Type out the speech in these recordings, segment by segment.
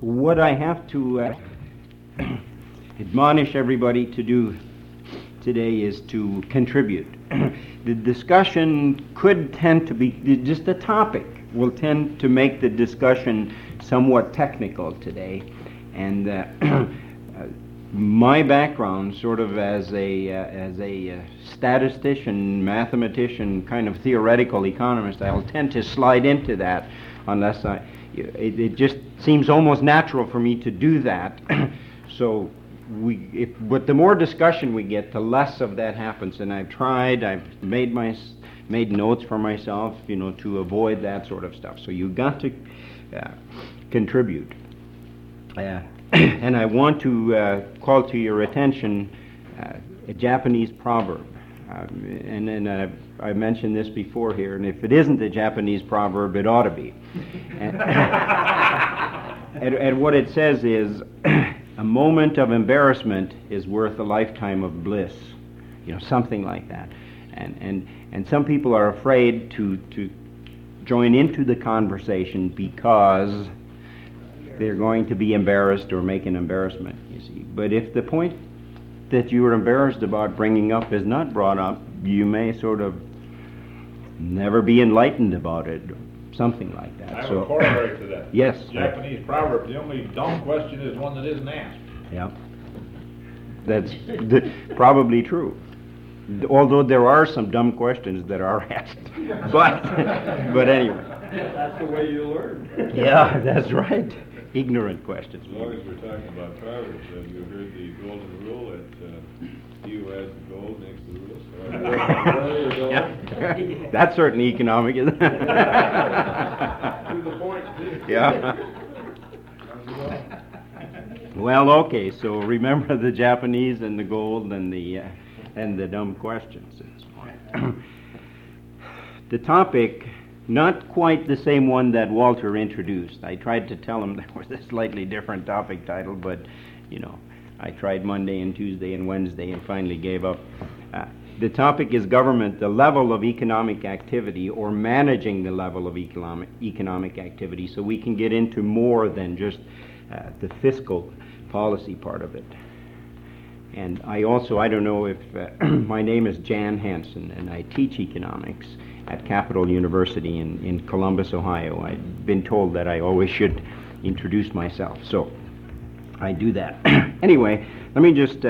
What I have to admonish everybody to do today is to contribute. The discussion could tend to be, just the topic will tend to make the discussion somewhat technical today. And my background, sort of as a statistician, mathematician, kind of theoretical economist, I'll tend to slide into that unless it just seems almost natural for me to do that. So but the more discussion we get, the less of that happens. And I've made notes for myself, to avoid that sort of stuff. So you've got to contribute. And I want to call to your attention a Japanese proverb. And then I mentioned this before here, and if it isn't a Japanese proverb, it ought to be. And what it says is, a moment of embarrassment is worth a lifetime of bliss. Something like that. And some people are afraid to join into the conversation because they're going to be embarrassed or make an embarrassment, you see. But if the point that you were embarrassed about bringing up is not brought up, you may sort of never be enlightened about it, something like that. I have a corollary to that. Yes. Japanese proverb, the only dumb question is one that isn't asked. Yeah. That's probably true. Although there are some dumb questions that are asked. But anyway. That's the way you learn. Yeah, that's right. Ignorant questions. As long as we're talking about proverbs, have you heard the golden rule that he who has the gold makes the rules? Yeah. That's certainly economic, isn't it? To the point. Yeah. Well, okay, so remember the Japanese and the gold and the dumb questions. The topic, not quite the same one that Walter introduced. I tried to tell him there was a slightly different topic title, but, I tried Monday and Tuesday and Wednesday and finally gave up. The topic is government, the level of economic activity, or managing the level of economic activity, so we can get into more than just the fiscal policy part of it. And I don't know if, my name is Jan Hansen, and I teach economics at Capital University in Columbus, Ohio. I've been told that I always should introduce myself, so I do that. Anyway, let me just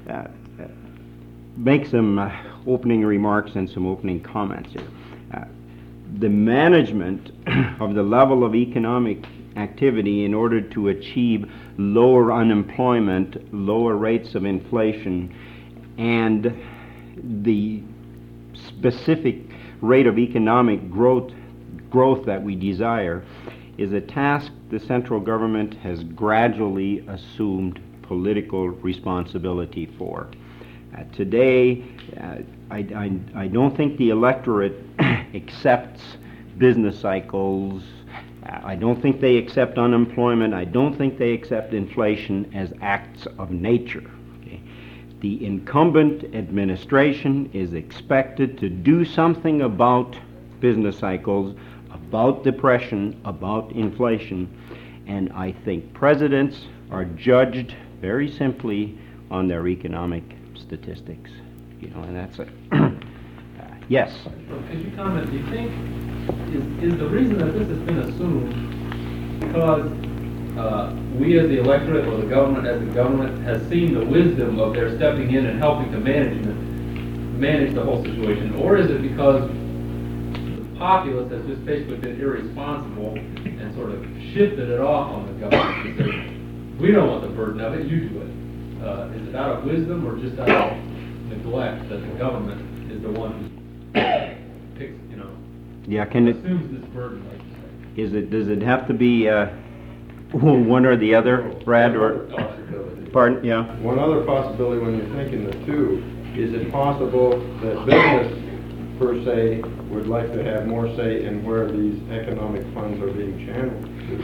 make some opening remarks and some opening comments here. The management of the level of economic activity in order to achieve lower unemployment, lower rates of inflation, and the specific rate of economic growth that we desire is a task the central government has gradually assumed political responsibility for. Today, I don't think the electorate accepts business cycles. I don't think they accept unemployment. I don't think they accept inflation as acts of nature. Okay? The incumbent administration is expected to do something about business cycles, about depression, about inflation, and I think presidents are judged very simply on their economic statistics. And that's it. Yes? Could you comment, do you think, is the reason that this has been assumed because we as the electorate or the government as the government has seen the wisdom of their stepping in and helping to manage the whole situation, or is it because the populace has just basically been irresponsible and sort of shifted it off on the government to say, we don't want the burden of it, you do it. Is it out of wisdom or just out of neglect that the government is the one who picks, assumes this burden, like you say? Does it have to be one or the other, Brad, or pardon? Yeah. One other possibility when you're thinking the two, is it possible that business per se would like to have more say in where these economic funds are being channeled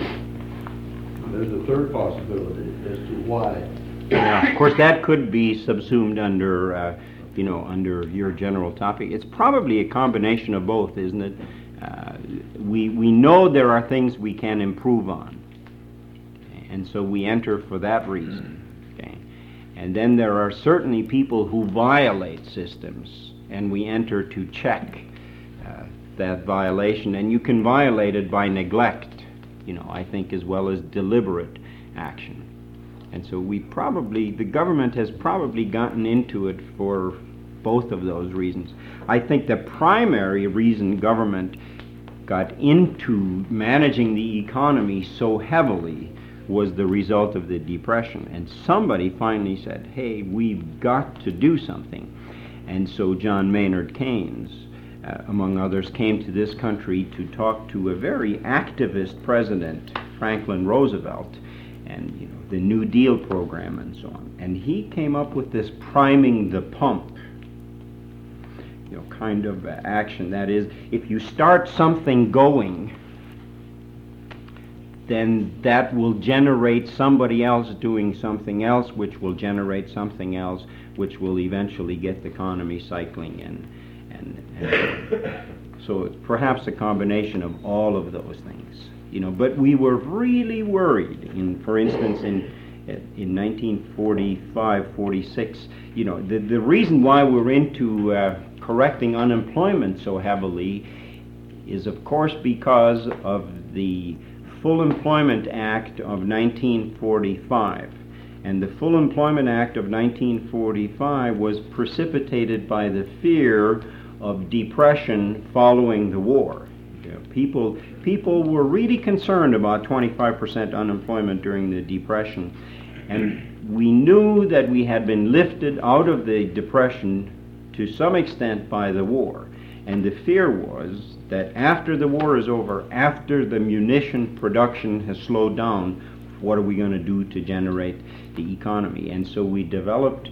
to? There's a third possibility as to why. Yeah, of course, that could be subsumed under, under your general topic. It's probably a combination of both, isn't it? We know there are things we can improve on, and so we enter for that reason. Okay? And then there are certainly people who violate systems, and we enter to check that violation. And you can violate it by neglect, I think, as well as deliberate action. And so the government has probably gotten into it for both of those reasons. I think the primary reason government got into managing the economy so heavily was the result of the Depression. And somebody finally said, hey, we've got to do something. And so John Maynard Keynes, among others, came to this country to talk to a very activist president, Franklin Roosevelt, and the New Deal program and so on. And he came up with this priming the pump kind of action. That is, if you start something going, then that will generate somebody else doing something else, which will generate something else, which will eventually get the economy cycling in. And so it's perhaps a combination of all of those things. But we were really worried, for instance, in 1945, 46, the reason why we're into correcting unemployment so heavily is, of course, because of the Full Employment Act of 1945. And the Full Employment Act of 1945 was precipitated by the fear of depression following the war. People were really concerned about 25% unemployment during the Depression. And we knew that we had been lifted out of the Depression to some extent by the war. And the fear was that after the war is over, after the munition production has slowed down, what are we going to do to generate the economy? And so we developed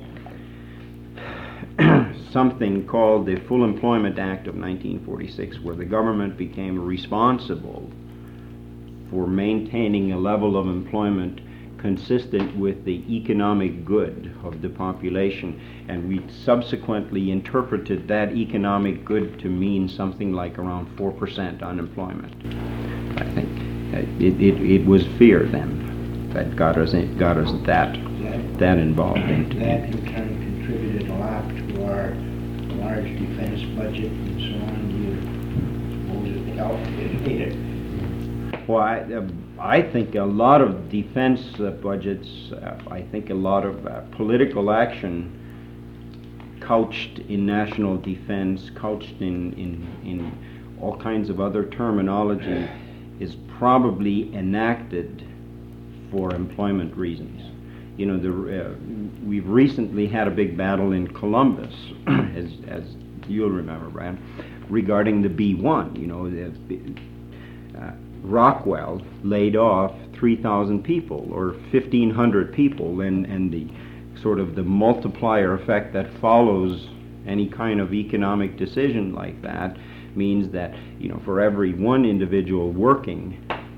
something called the Full Employment Act of 1946, where the government became responsible for maintaining a level of employment consistent with the economic good of the population, and we subsequently interpreted that economic good to mean something like around 4% unemployment. I think it was fear then that got us that involved into that in turn contributed a lot to our large defense budget and so on. Do you suppose it helped? It needed? Well, I think a lot of defense budgets, I think a lot of political action couched in national defense, couched in all kinds of other terminology, is probably enacted for employment reasons. We've recently had a big battle in Columbus, as you'll remember, Brad, regarding the B-1. Rockwell laid off 3,000 people or 1,500 people, and the sort of the multiplier effect that follows any kind of economic decision like that means that for every one individual working,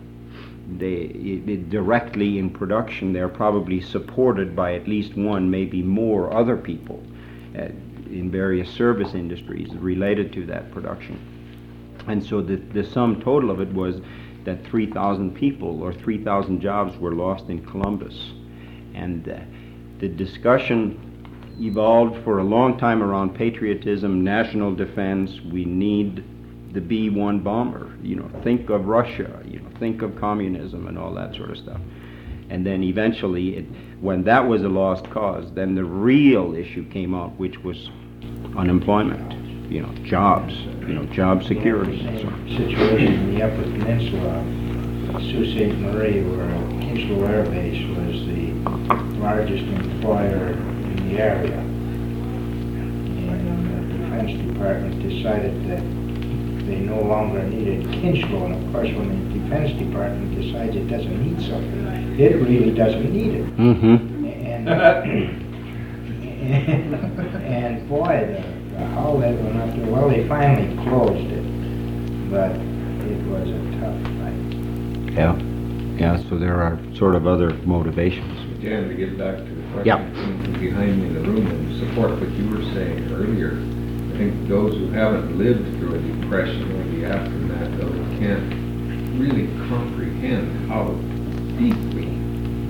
directly in production, they're probably supported by at least one, maybe more other people in various service industries related to that production. And so the sum total of it was that 3,000 people or 3,000 jobs were lost in Columbus. And the discussion evolved for a long time around patriotism, national defense. We need the B-1 bomber. Think of Russia, think of communism and all that sort of stuff. And then eventually, when that was a lost cause, then the real issue came up, which was unemployment, jobs, job security. Situation in the Upper Peninsula, Sault Ste. Marie, where Kinchlow Air Base was the largest employer in the area. And the Defense Department decided that they no longer needed Kinchlow. And of course, when the Defense Department decides it doesn't need something, it really doesn't need it. Mm-hmm. And boy, how that went up there. Well, they finally closed it, but it was a tough fight. Yeah, so there are sort of other motivations. Again, to get back to the question Yeah. from behind me in the room and support what you were saying earlier, I think those who haven't lived through a depression or the aftermath of it can't really comprehend how deeply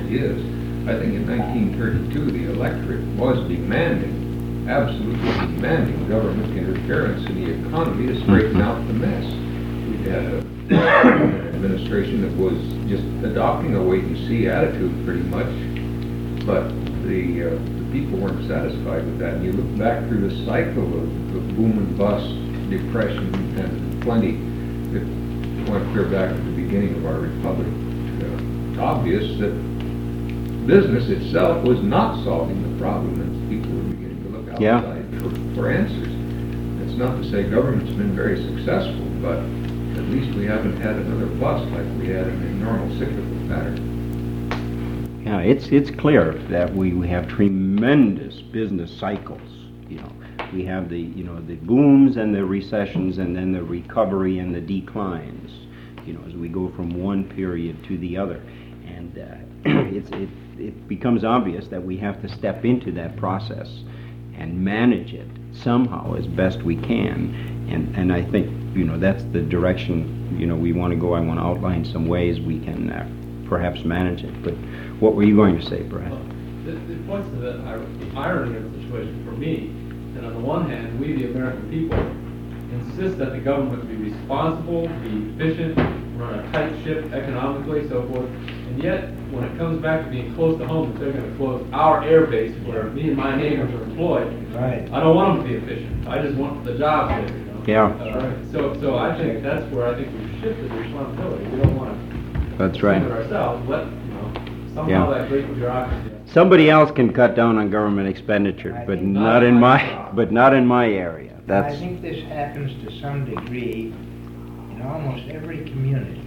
reality is, I think in 1932, the electorate was demanding, absolutely demanding government interference in the economy to straighten out the mess. We had an administration that was just adopting a wait-and-see attitude pretty much, but the people weren't satisfied with that. And you look back through the cycle of boom and bust, depression, and plenty, if you want to clear back to the beginning of our republic, it's obvious that business itself was not solving the problem, and people were beginning to look outside for answers. It's not to say government's been very successful, but at least we haven't had another bust like we had in a normal cyclical pattern. Yeah, it's clear that we have tremendous business cycles. We have the booms and the recessions, and then the recovery and the declines. As we go from one period to the other, and it becomes obvious that we have to step into that process and manage it somehow as best we can. And I think that's the direction we want to go. I want to outline some ways we can perhaps manage it. But what were you going to say, Brad? Well, it points to the irony of the situation for me. And on the one hand, we, the American people, insist that the government be responsible, be efficient, run a tight ship economically, so forth. And yet, when it comes back to being close to home, if they're going to close our air base where me and my neighbors are employed, Right. I don't want them to be efficient. I just want the jobs there. Yeah. So I think that's where I think we've shifted the responsibility. We don't want to That's right. do it ourselves. Somehow that great bureaucracy. Somebody else can cut down on government expenditure, I but think not in my area. I That's think this happens to some degree in almost every community.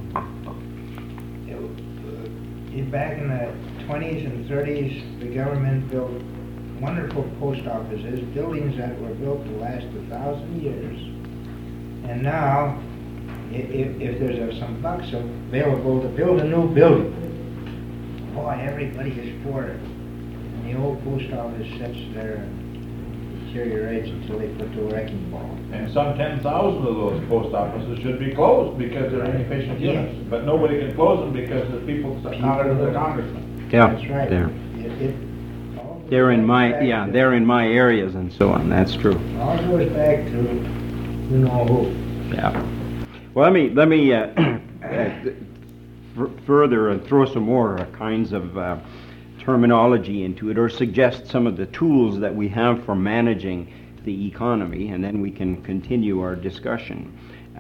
Back in the 20s and 30s, the government built wonderful post offices, buildings that were built to last 1,000 years. And now, if there's some bucks available to build a new building, boy, everybody is for it. And the old post office sits there and deteriorates until they put the wrecking ball. And some 10,000 of those post offices should be closed because they're inefficient units. But nobody can close them because the people out of the congressman. yeah. That's right. They're in my areas and so on. That's true. All goes back to you know who. Yeah. Well, let me further and throw some more kinds of terminology into it, or suggest some of the tools that we have for managing the economy, and then we can continue our discussion.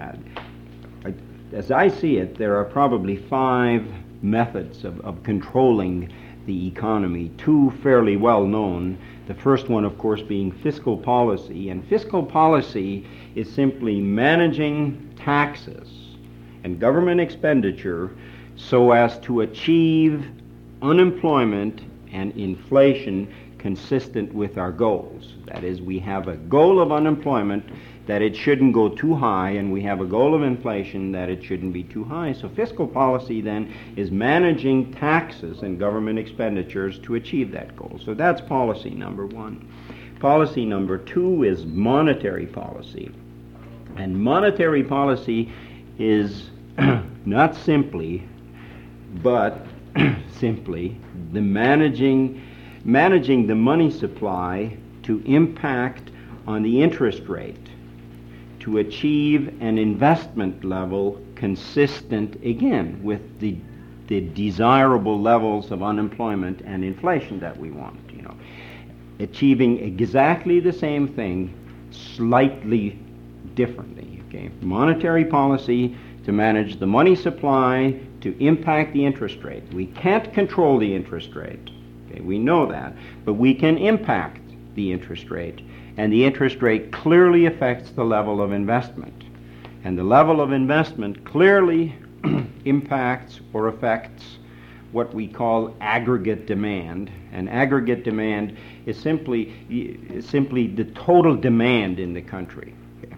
As I see it, there are probably 5 methods of controlling the economy, 2 fairly well known. The first one, of course, being fiscal policy. And fiscal policy is simply managing taxes and government expenditure so as to achieve unemployment and inflation consistent with our goals. That is, we have a goal of unemployment that it shouldn't go too high, and we have a goal of inflation that it shouldn't be too high. So fiscal policy then is managing taxes and government expenditures to achieve that goal. So that's policy number 1. Policy number 2 is monetary policy. And monetary policy is not simply, but simply the managing the money supply to impact on the interest rate, to achieve an investment level consistent, again, with the desirable levels of unemployment and inflation that we want. Achieving exactly the same thing, slightly differently. Okay, monetary policy to manage the money supply to impact the interest rate. We can't control the interest rate. Okay, we know that, but we can impact the interest rate, and the interest rate clearly affects the level of investment, and the level of investment clearly impacts or affects what we call aggregate demand. And aggregate demand is simply the total demand in the country. Okay.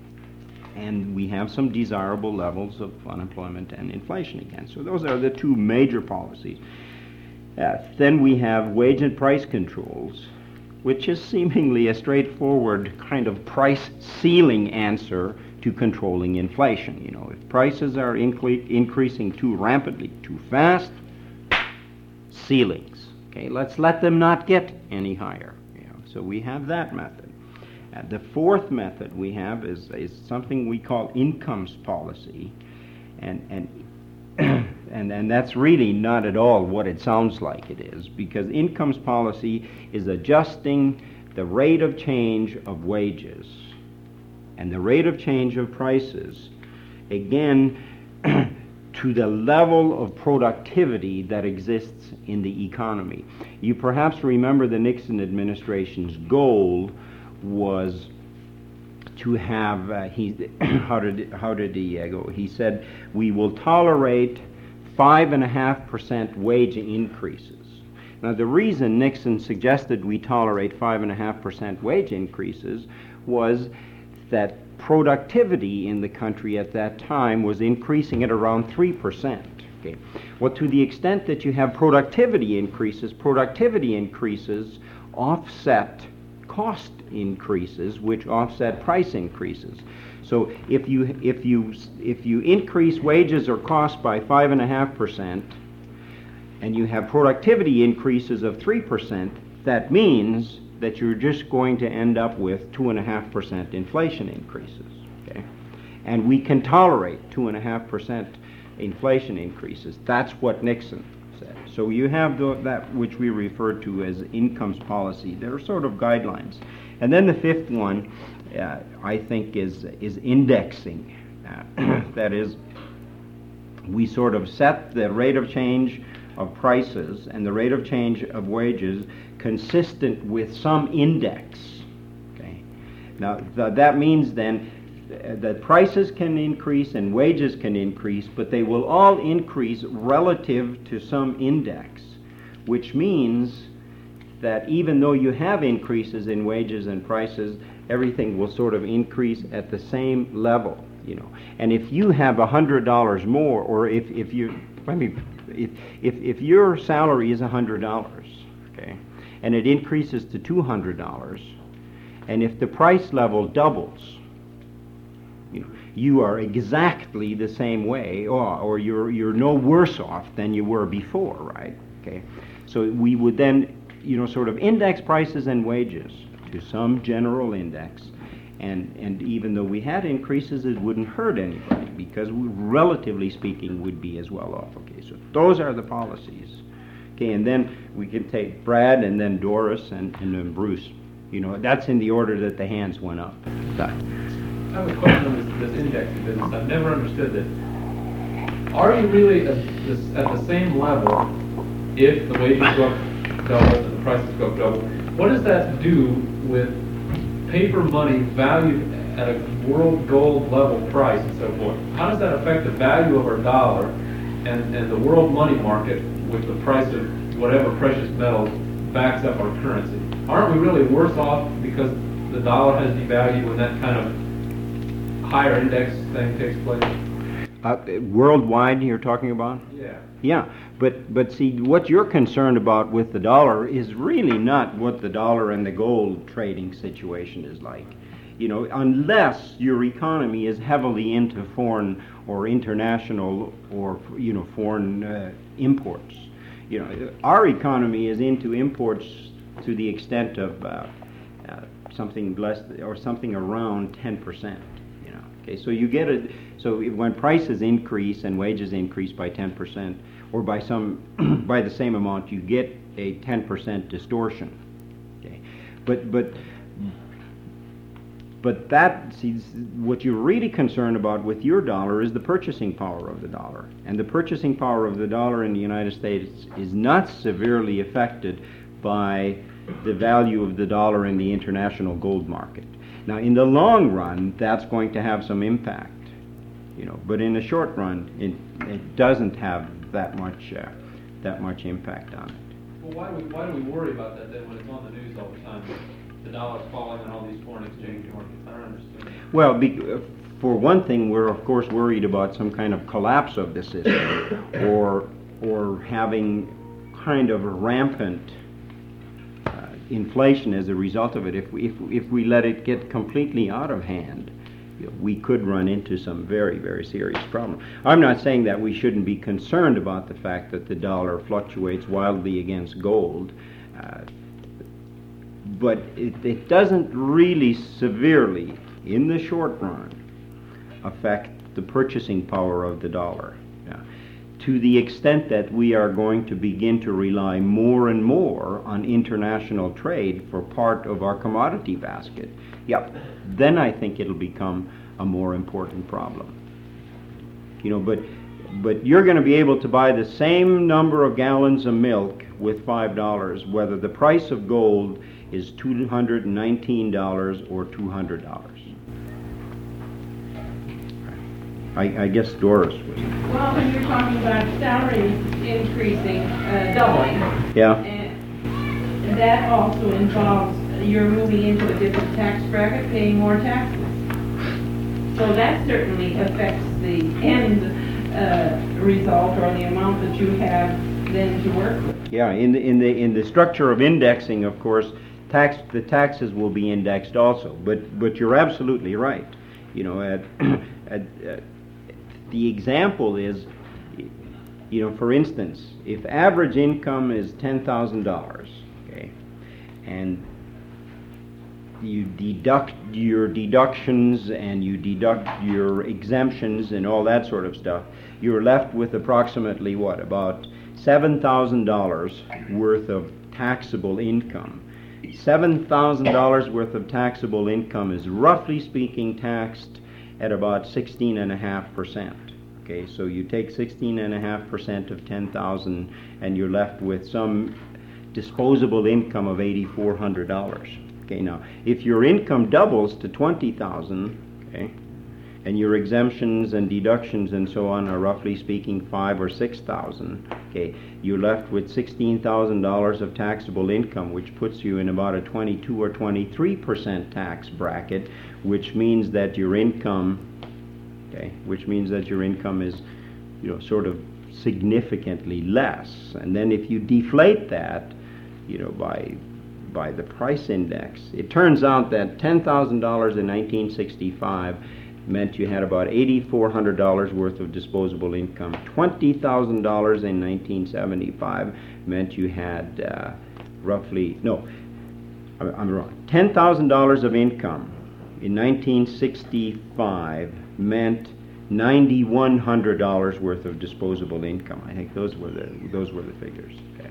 And we have some desirable levels of unemployment and inflation again. So those are the 2 major policies. Then we have wage and price controls, which is seemingly a straightforward kind of price ceiling answer to controlling inflation. If prices are increasing too rapidly, too fast, ceilings. Okay, let's let them not get any higher. So we have that method. The fourth method we have is something we call incomes policy, and that's really not at all what it sounds like it is, because incomes policy is adjusting the rate of change of wages and the rate of change of prices, again, to the level of productivity that exists in the economy. You perhaps remember the Nixon administration's goal was to have, how did he go? He said, we will tolerate 5.5% wage increases. Now, the reason Nixon suggested we tolerate 5.5% wage increases was that productivity in the country at that time was increasing at around 3%. Okay. Well, to the extent that you have productivity increases offset cost increases, which offset price increases. So if you increase wages or costs by 5.5%, and you have productivity increases of 3%, that means that you're just going to end up with 2.5% inflation increases. Okay? And we can tolerate 2.5% inflation increases. That's what Nixon said. So you have that which we refer to as incomes policy. They're sort of guidelines. And then the fifth one, I think, is indexing. That is, we sort of set the rate of change of prices and the rate of change of wages consistent with some index. Okay. Now that means then that prices can increase and wages can increase, but they will all increase relative to some index, which means that even though you have increases in wages and prices, everything will sort of increase at the same level. And if you have $100 more, or if your salary is $100, okay, and it increases to $200, and if the price level doubles, you are exactly the same way, or you're no worse off than you were before, right? Okay, so we would then, sort of index prices and wages to some general index, and even though we had increases, it wouldn't hurt anybody, because we, relatively speaking, would be as well off. Okay, so those are the policies. Okay, and then we can take Brad, and then Doris, and then Bruce. That's in the order that the hands went up. I have a question on this indexing business. I've never understood this. Are you really at the same level if the wages go up double and the prices go up double? What does that do with paper money valued at a world gold level price and so forth? How does that affect the value of our dollar and the world money market with the price of whatever precious metals backs up our currency? Aren't we really worse off because the dollar has devalued when that kind of higher index thing takes place? Worldwide, you're talking about? Yeah. Yeah, but see, what you're concerned about with the dollar is really not what the dollar and the gold trading situation is like. Unless your economy is heavily into foreign or international or foreign imports. Our economy is into imports to the extent of something less or something around 10%. Okay, so you get it. So when prices increase and wages increase by 10%, or by the same amount, you get a 10% distortion. Okay, but that, see, what you're really concerned about with your dollar is the purchasing power of the dollar, and the purchasing power of the dollar in the United States is not severely affected by the value of the dollar in the international gold market. Now, in the long run, that's going to have some impact, but in the short run, it doesn't have that much impact on it. Well, why do we worry about that then when it's on the news all the time? The dollar's falling on all these foreign exchange markets. I don't understand. Well, for one thing, we're of course worried about some kind of collapse of the system, or having kind of a rampant inflation as a result of it. If we let it get completely out of hand, we could run into some very, very serious problems. I'm not saying that we shouldn't be concerned about the fact that the dollar fluctuates wildly against gold, but it doesn't really severely, in the short run, affect the purchasing power of the dollar. To the extent that we are going to begin to rely more and more on international trade for part of our commodity basket, then I think it'll become a more important problem. But you're going to be able to buy the same number of gallons of milk with $5, whether the price of gold is $219 or $200. I guess Doris was. Well, when you're talking about salaries increasing, doubling, and that also involves you're moving into a different tax bracket, paying more taxes. So that certainly affects the end result or the amount that you have then to work with. Yeah, in the structure of indexing, of course, the taxes will be indexed also. But you're absolutely right. The example is, for instance, if average income is $10,000, okay, and you deduct your deductions and you deduct your exemptions and all that sort of stuff, you're left with approximately about $7,000 worth of taxable income. $7,000 worth of taxable income is roughly speaking taxed at about 16.5%. Okay, so you take 16.5% of 10,000 and you're left with some disposable income of $8,400. Okay, now if your income doubles to 20,000, okay, and your exemptions and deductions and so on are roughly speaking 5,000 or 6,000, okay, you're left with $16,000 of taxable income, which puts you in about a 22 or 23% tax bracket, which means that your income, is, sort of significantly less. And then if you deflate that, by the price index, it turns out that $10,000 in 1965 meant you had about $8,400 worth of disposable income. $20,000 in 1975 meant you had I'm wrong. $10,000 of income in 1965 meant $9,100 worth of disposable income. I think those were the figures. Okay.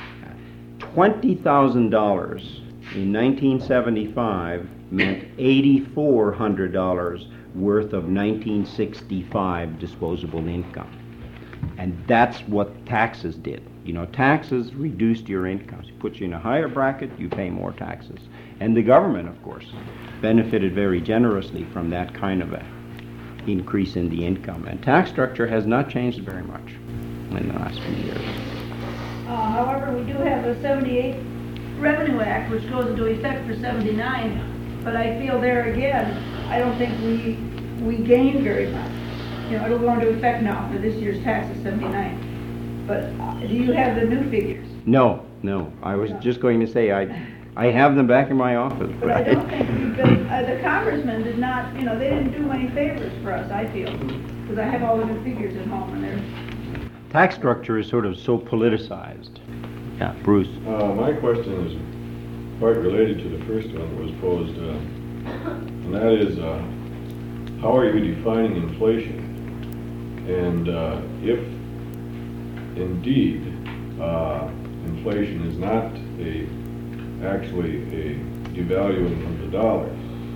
$20,000 in 1975 meant $8,400 worth of 1965 disposable income. And that's what taxes did. Taxes reduced your incomes. It puts you in a higher bracket, you pay more taxes. And the government, of course, benefited very generously from that kind of a increase in the income. And tax structure has not changed very much in the last few years. However, we do have a 78 Revenue Act, which goes into effect for 79, but I feel there again, I don't think we gain very much. It'll go into effect now for this year's tax of 79. But do you have the new figures? No. I was just going to say I have them back in my office. But I don't think the congressman did not, they didn't do any favors for us, I feel, because I have all the new figures at home and they're... Tax structure is sort of so politicized. Yeah, Bruce. My question is quite related to the first one that was posed, and that is, how are you defining inflation? And if indeed inflation is not actually a devaluing of the dollar,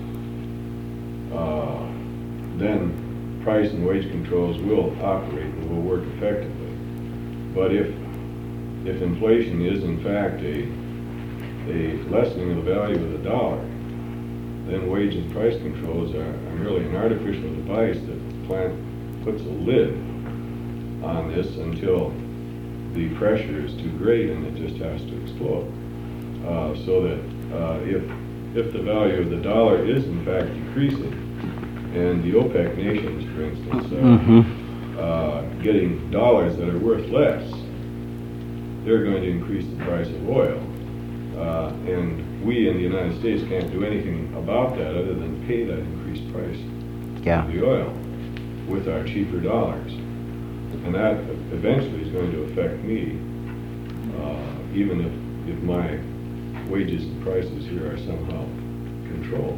then price and wage controls will operate and will work effectively. But if inflation is in fact a lessening of the value of the dollar, then wage and price controls are merely an artificial device that puts a lid on this until the pressure is too great and it just has to explode. So that if the value of the dollar is in fact decreasing, and the OPEC nations, for instance, getting dollars that are worth less, they're going to increase the price of oil. And we in the United States can't do anything about that other than pay that increased price Yeah. of the oil with our cheaper dollars. And that eventually is going to affect me, even if my wages and prices here are somehow controlled.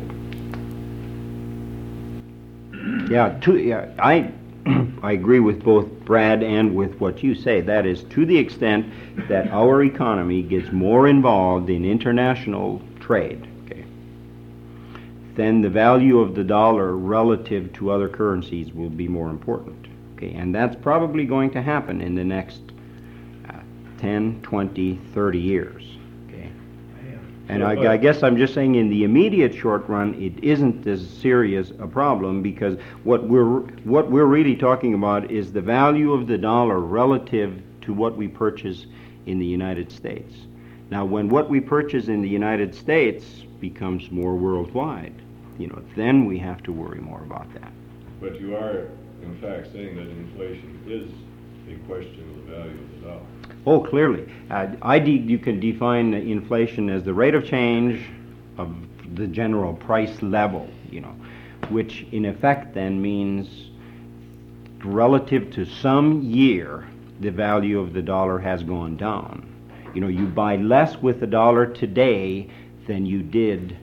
I agree with both Brad and with what you say. That is, to the extent that our economy gets more involved in international trade, okay, then the value of the dollar relative to other currencies will be more important. Okay, and that's probably going to happen in the next 10, 20, 30 years. Okay, and I guess I'm just saying in the immediate short run, it isn't as serious a problem, because what we're really talking about is the value of the dollar relative to what we purchase in the United States. Now, when what we purchase in the United States becomes more worldwide, then we have to worry more about that. But you are, in fact, saying that inflation is a question of the value of the dollar. Oh, clearly. You can define inflation as the rate of change of the general price level, which in effect then means relative to some year, the value of the dollar has gone down. You buy less with the dollar today than you did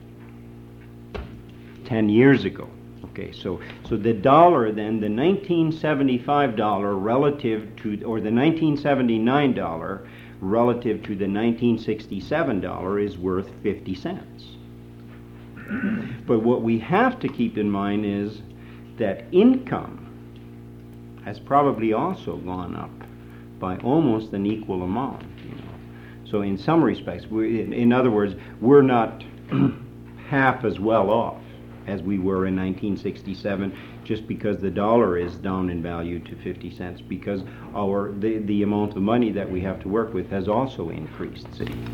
10 years ago. Okay, so the dollar then, the $1975 relative to, or the $1979 relative to the $1967 is worth 50 cents. But what we have to keep in mind is that income has probably also gone up by almost an equal amount. So in some respects, in other words, we're not half as well off as we were in 1967, just because the dollar is down in value to 50 cents, because the amount of money that we have to work with has also increased.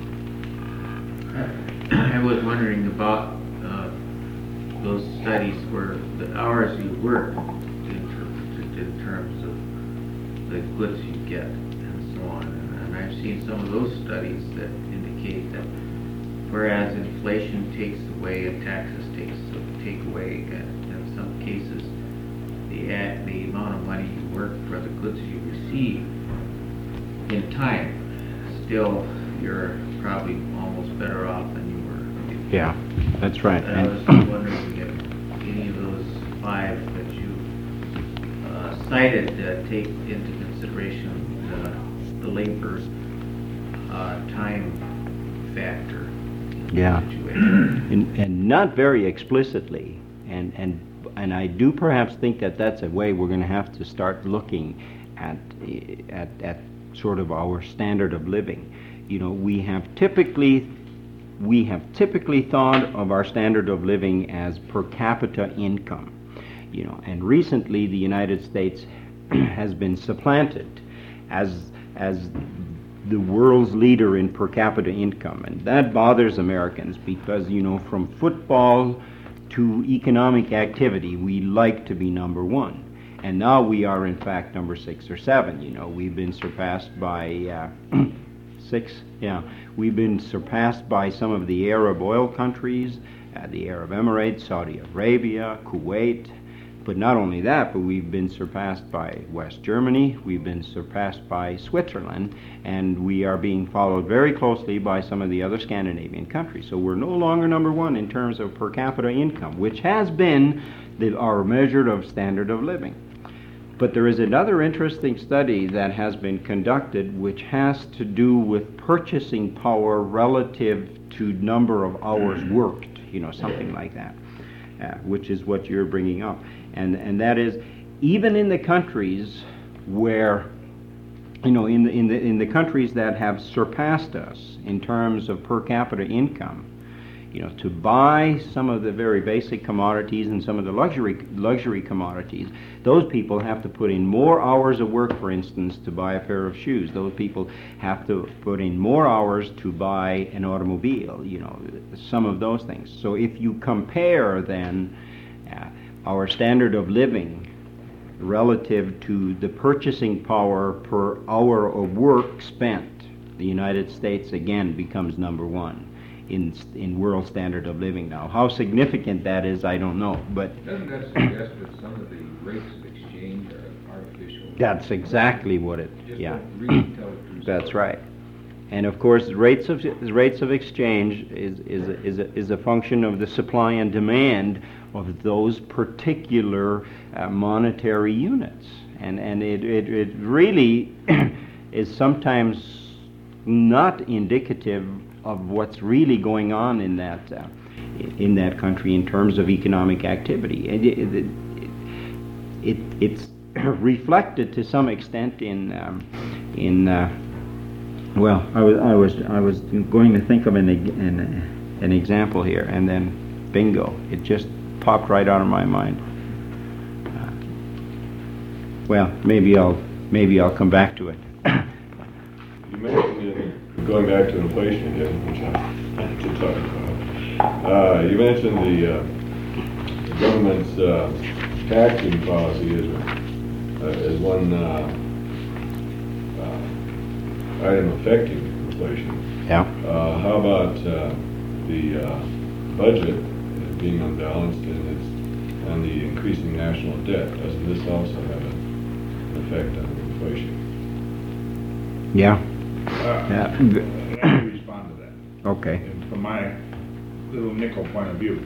I was wondering about those studies where the hours you work interpreted in terms of the goods you get and so on. And I've seen some of those studies that indicate that whereas inflation takes away and taxes take away, in some cases, the amount of money you work for the goods you receive in time, still you're probably almost better off than you were before. Yeah, that's right. And I was just wondering if any of those five that you cited take into consideration the labor time factor. Yeah, and not very explicitly, and I do perhaps think that that's a way we're going to have to start looking at sort of our standard of living. We have typically thought of our standard of living as per capita income, and recently the United States has been supplanted as the world's leader in per capita income, and that bothers Americans because, from football to economic activity, we like to be number one, and now we are in fact number 6 or 7. We've been surpassed by 6. Yeah, we've been surpassed by some of the Arab oil countries, the Arab Emirates, Saudi Arabia, Kuwait. But not only that, but we've been surpassed by West Germany, we've been surpassed by Switzerland, and we are being followed very closely by some of the other Scandinavian countries. So we're no longer number one in terms of per capita income, which has been our measure of standard of living. But there is another interesting study that has been conducted which has to do with purchasing power relative to number of hours worked, something like that, which is what you're bringing up. And that is, even in the countries where, in the countries that have surpassed us in terms of per capita income, to buy some of the very basic commodities and some of the luxury commodities, those people have to put in more hours of work, for instance, to buy a pair of shoes. Those people have to put in more hours to buy an automobile, some of those things. So if you compare then our standard of living relative to the purchasing power per hour of work spent, the United States again becomes number one in world standard of living now. How significant that is, I don't know, but Doesn't that suggest that some of the rates of exchange are artificial? that's exactly what it, Just yeah. don't really tell the true That's story. right. And of course, rates of exchange is a function of the supply and demand of those particular monetary units, and it really is sometimes not indicative of what's really going on in that country in terms of economic activity. It's reflected to some extent well, I was going to think of an example here, and then bingo, it just popped right out of my mind. Well, maybe I'll come back to it. You mentioned, going back to inflation again, which I like to talk about. You mentioned the government's taxing policy as one item affecting inflation. Yeah. How about the budget being unbalanced and the increasing national debt? Doesn't this also have an effect on inflation? Yeah. Let me respond to that. Okay. And from my little nickel point of view.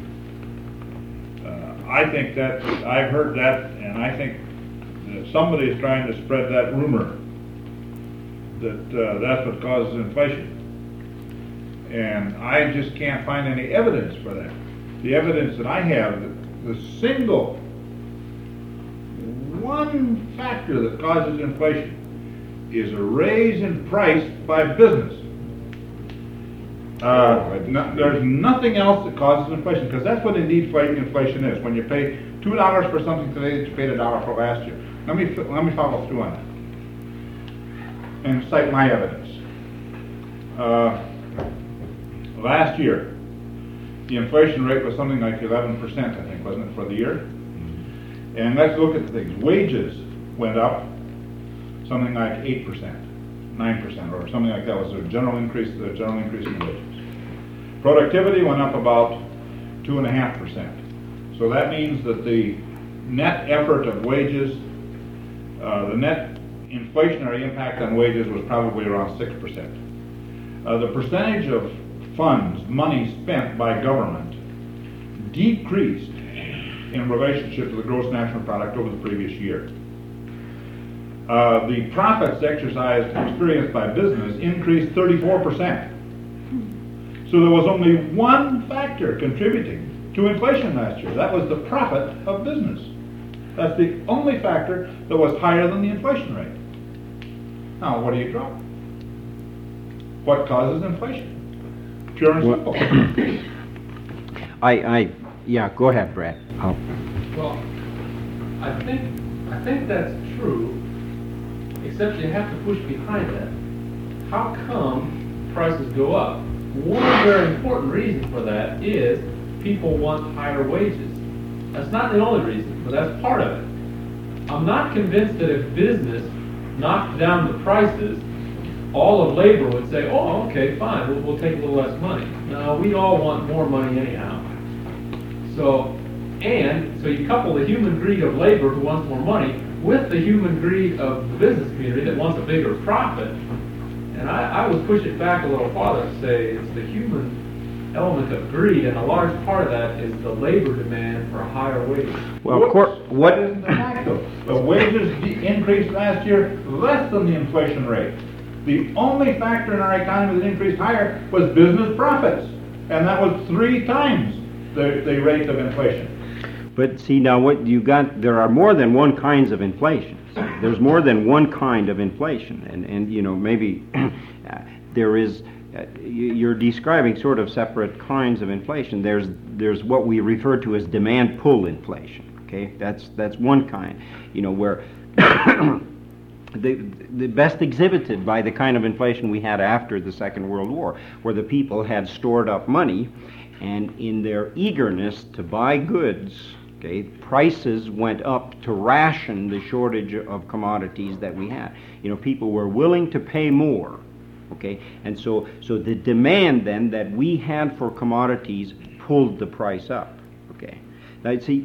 I think that, I've heard that, and I think that somebody is trying to spread that rumor that that's what causes inflation. And I just can't find any evidence for that. The evidence that I have, the single one factor that causes inflation is a raise in price by business. There's nothing else that causes inflation, because that's what indeed inflation is. When you pay $2 for something today that you paid $1 for last year. Let me follow through on that and cite my evidence. Last year, the inflation rate was something like 11%, I think, wasn't it, for the year? And let's look at the things. Wages went up something like 8%, 9%, or something like that was the general increase in wages. Productivity went up about 2.5%. So that means that the net effort of wages, the net inflationary impact on wages was probably around 6%. The percentage of funds, money spent by government, decreased in relationship to the gross national product over the previous year. The profits experienced by business increased 34%. So there was only one factor contributing to inflation last year. That was the profit of business. That's the only factor that was higher than the inflation rate. Now, what do you draw? What causes inflation? Pure and simple. Yeah, go ahead, Brad. Well, I think that's true, except you have to push behind that. How come prices go up? One very important reason for that is people want higher wages. That's not the only reason, but that's part of it. I'm not convinced that if business knocked down the prices, all of labor would say, oh, okay, fine, we'll take a little less money. No, we all want more money anyhow. So you couple the human greed of labor who wants more money with the human greed of the business community that wants a bigger profit. And I would push it back a little farther and say it's the human element of greed, and a large part of that is the labor demand for higher wages. Well, of course, what isn't the fact though? The wages increased last year less than the inflation rate. The only factor in our economy that increased higher was business profits, and that was 3 times the rate of inflation. But see, now what you got, there are more than one kinds of inflation. There's more than one kind of inflation, and you know, maybe there is, you're describing sort of separate kinds of inflation. There's what we refer to as demand pull inflation, okay? That's one kind, you know, where the best exhibited by the kind of inflation we had after the Second World War, where the people had stored up money, and in their eagerness to buy goods, okay, prices went up to ration the shortage of commodities that we had. You know, people were willing to pay more, Okay, and so the demand then that we had for commodities pulled the price up. Okay, now see,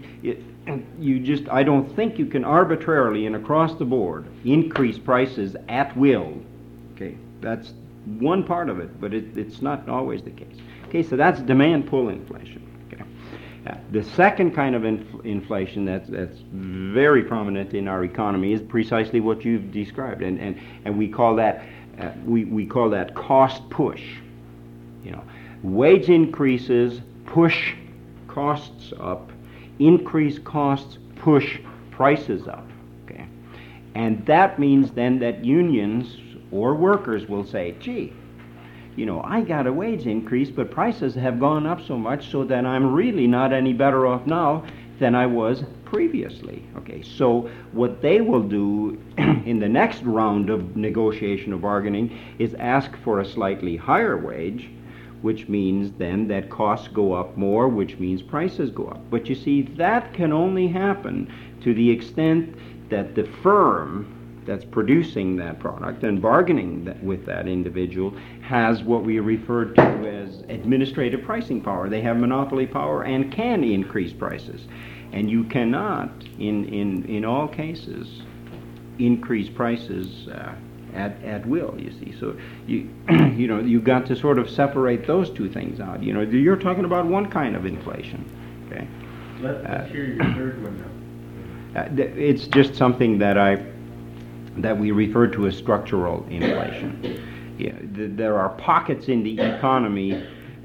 I don't think you can arbitrarily and across the board increase prices at will. Okay, that's one part of it, but it's not always the case. Okay, so that's demand pull inflation. Okay, the second kind of inflation that's very prominent in our economy is precisely what you've described, and we call that we call that cost push. You know, wage increases push costs up, increase costs push prices up. Okay, and that means then that unions or workers will say, gee, you know, I got a wage increase, but prices have gone up so much so that I'm really not any better off now than I was previously. Okay, so what they will do in the next round of negotiation or bargaining is ask for a slightly higher wage, which means then that costs go up more, which means prices go up. But you see, that can only happen to the extent that the firm that's producing that product and bargaining with that individual has what we refer to as administrative pricing power. They have monopoly power and can increase prices. And you cannot, in all cases, increase prices at will, you see. So you've got to sort of separate those two things out. You know, you're talking about one kind of inflation. Okay. Let's hear your third one now. It's just something that we refer to as structural inflation. Yeah, there are pockets in the economy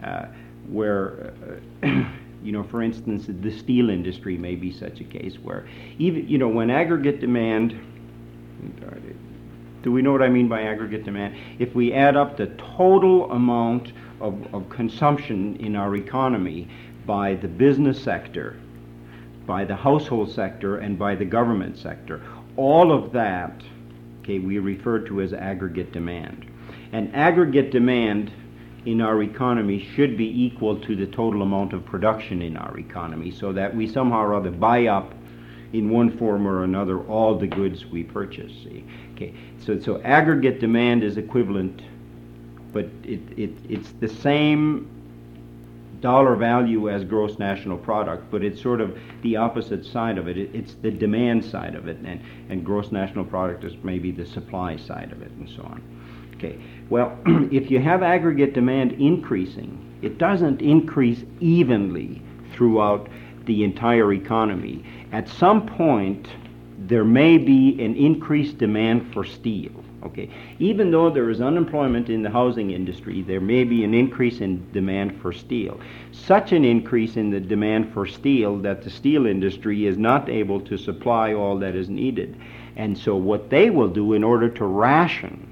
where, for instance, the steel industry may be such a case where even, when aggregate demand, do we know what I mean by aggregate demand? If we add up the total amount of consumption in our economy by the business sector, by the household sector, and by the government sector, all of that, okay, we refer to as aggregate demand. And aggregate demand in our economy should be equal to the total amount of production in our economy, so that we somehow or other buy up in one form or another all the goods we purchase. See? Okay, so aggregate demand is equivalent, but it's the same dollar value as gross national product, but it's sort of the opposite side of it. It's the demand side of it, and gross national product is maybe the supply side of it, and so on. Okay, well, if you have aggregate demand increasing, it doesn't increase evenly throughout the entire economy. At some point, there may be an increased demand for steel. Okay, even though there is unemployment in the housing industry, there may be an increase in demand for steel. Such an increase in the demand for steel that the steel industry is not able to supply all that is needed. And so what they will do in order to ration,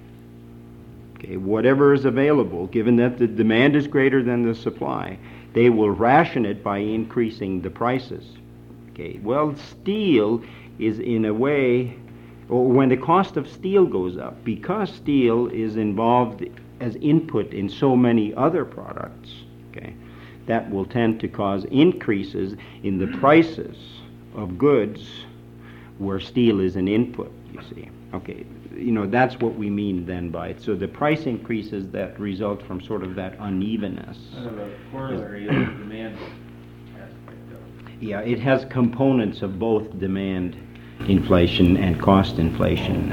okay, whatever is available, given that the demand is greater than the supply, they will ration it by increasing the prices. Okay, well, steel is in a way, or when the cost of steel goes up, because steel is involved as input in so many other products, okay, that will tend to cause increases in the prices of goods where steel is an input, you see. Okay, that's what we mean then by it. So the price increases that result from sort of that unevenness. Kind of a corollary of the demand aspect of it. Yeah, it has components of both demand inflation and cost inflation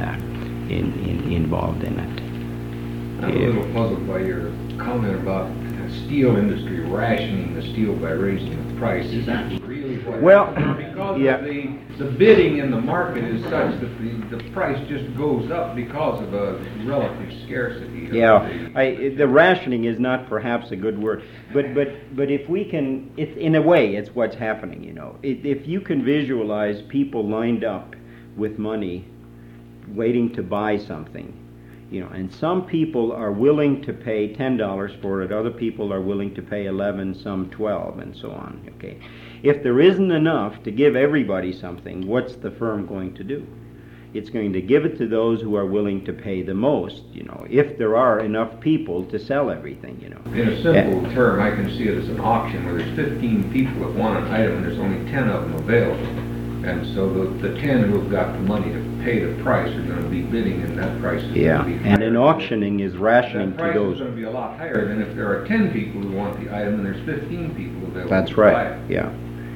involved in it. I'm a little puzzled by your comment about the steel industry rationing the steel by raising the price. Is that really what happened? Because the bidding in the market is such that the price just goes up because of a relative scarcity. The rationing is not perhaps a good word, but if we can, in a way, it's what's happening. If you can visualize people lined up with money, waiting to buy something, and some people are willing to pay $10 for it, other people are willing to pay 11, some 12, and so on. Okay, if there isn't enough to give everybody something, what's the firm going to do? It's going to give it to those who are willing to pay the most, if there are enough people to sell everything, In a simple term, I can see it as an auction where there's 15 people that want an item and there's only 10 of them available. And so the 10 who've got the money to pay the price are gonna be bidding, and that price is Yeah, gonna be higher. and in auctioning is rationing That to price those. is gonna be a lot higher than if there are 10 people who want the item and there's 15 people available. That's to buy right, it. yeah.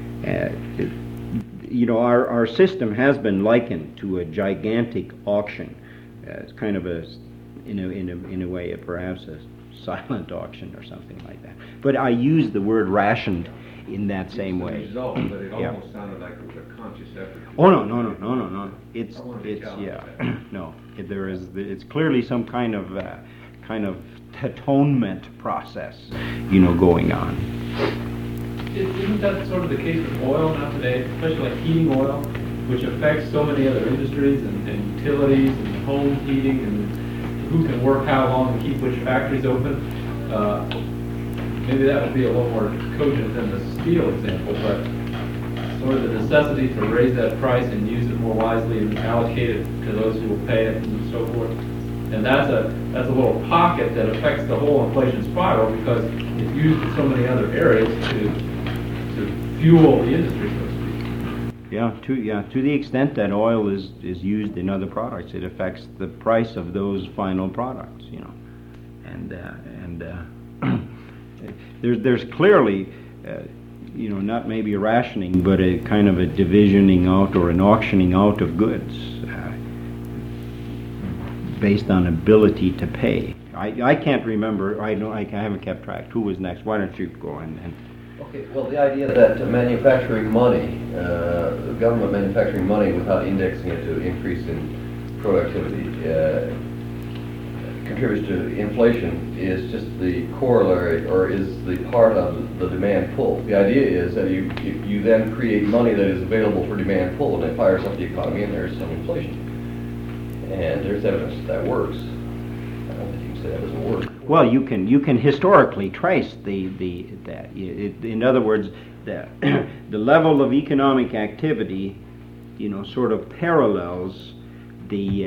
You know, our system has been likened to a gigantic auction. It's kind of in a way, perhaps a silent auction or something like that. But I use the word rationed in that same It's a way. result, but it Yeah. almost sounded like it was a conscious effort. Oh, no. It's, I wanted to challenge yeah, that. no, it's clearly some kind of atonement process, you know, going on. Isn't that sort of the case with oil now today, especially like heating oil, which affects so many other industries and utilities and home heating and who can work how long and keep which factories open? Maybe that would be a little more cogent than the steel example, but sort of the necessity to raise that price and use it more wisely and allocate it to those who will pay it and so forth. And that's a little pocket that affects the whole inflation spiral because it's used in so many other areas to fuel the industry, so to speak. Yeah, to the extent that oil is used in other products, it affects the price of those final products, you know. And there's clearly, you know, not maybe a rationing, but a kind of a divisioning out or an auctioning out of goods based on ability to pay. I can't remember. I haven't kept track. Who was next? Why don't you go and Okay, well, the idea that manufacturing money, the government manufacturing money without indexing it to increase in productivity contributes to inflation is just the corollary, or is the part of the demand pull. The idea is that you then create money that is available for demand pull, and it fires up the economy, and there's some inflation. And there's evidence that works. I don't think you can say that doesn't work. Well, you can historically trace that. In other words, the level of economic activity, you know, sort of parallels the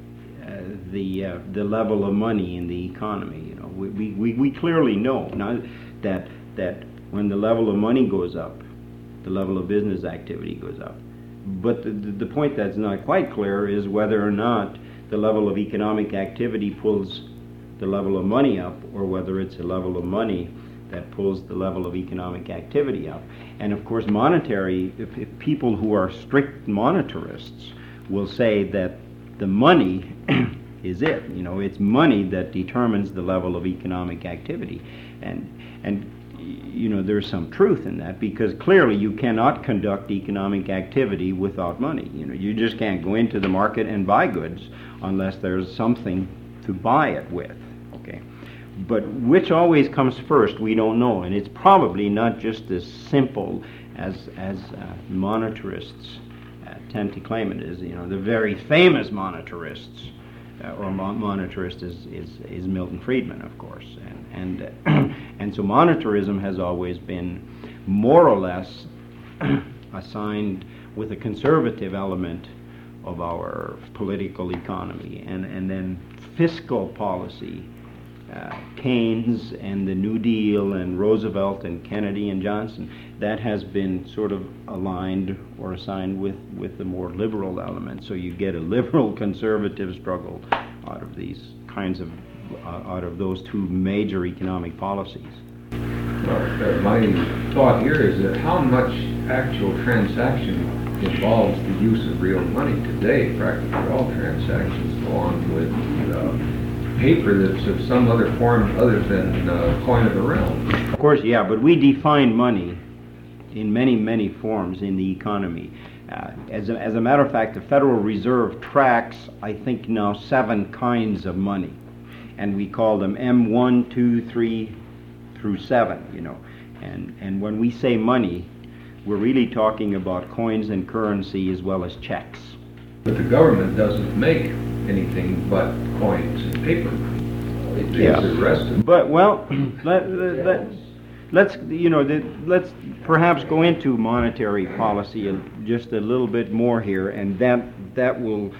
level of money in the economy. You know, we clearly know now that when the level of money goes up, the level of business activity goes up. But the point that's not quite clear is whether or not the level of economic activity pulls the level of money up, or whether it's a level of money that pulls the level of economic activity up. And of course, if people who are strict monetarists will say that the money is it. You know, it's money that determines the level of economic activity. And you know, there's some truth in that, because clearly you cannot conduct economic activity without money. You know, you just can't go into the market and buy goods unless there's something to buy it with. Okay, but which always comes first, we don't know, and it's probably not just as simple as monetarists tend to claim it is. You know, the very famous monetarists, or monetarist is Milton Friedman, of course, and so monetarism has always been more or less assigned with a conservative element of our political economy, and then fiscal policy, Keynes and the New Deal and Roosevelt and Kennedy and Johnson, that has been sort of aligned or assigned with the more liberal element. So you get a liberal conservative struggle out of these kinds of out of those two major economic policies. Well, my thought here is that how much actual transaction involves the use of real money today. Practically all transactions go on with paper that's of some other form other than coin of the realm. Of course, yeah, but we define money in many forms in the economy. As a matter of fact, the Federal Reserve tracks, I think now, 7 kinds of money, and we call them M1, 2, 3 through 7. You know, and when we say money, we're really talking about coins and currency as well as checks. But the government doesn't make anything but coins and paper. It takes the rest of it. But well, let's let's perhaps go into monetary policy just a little bit more here, and that will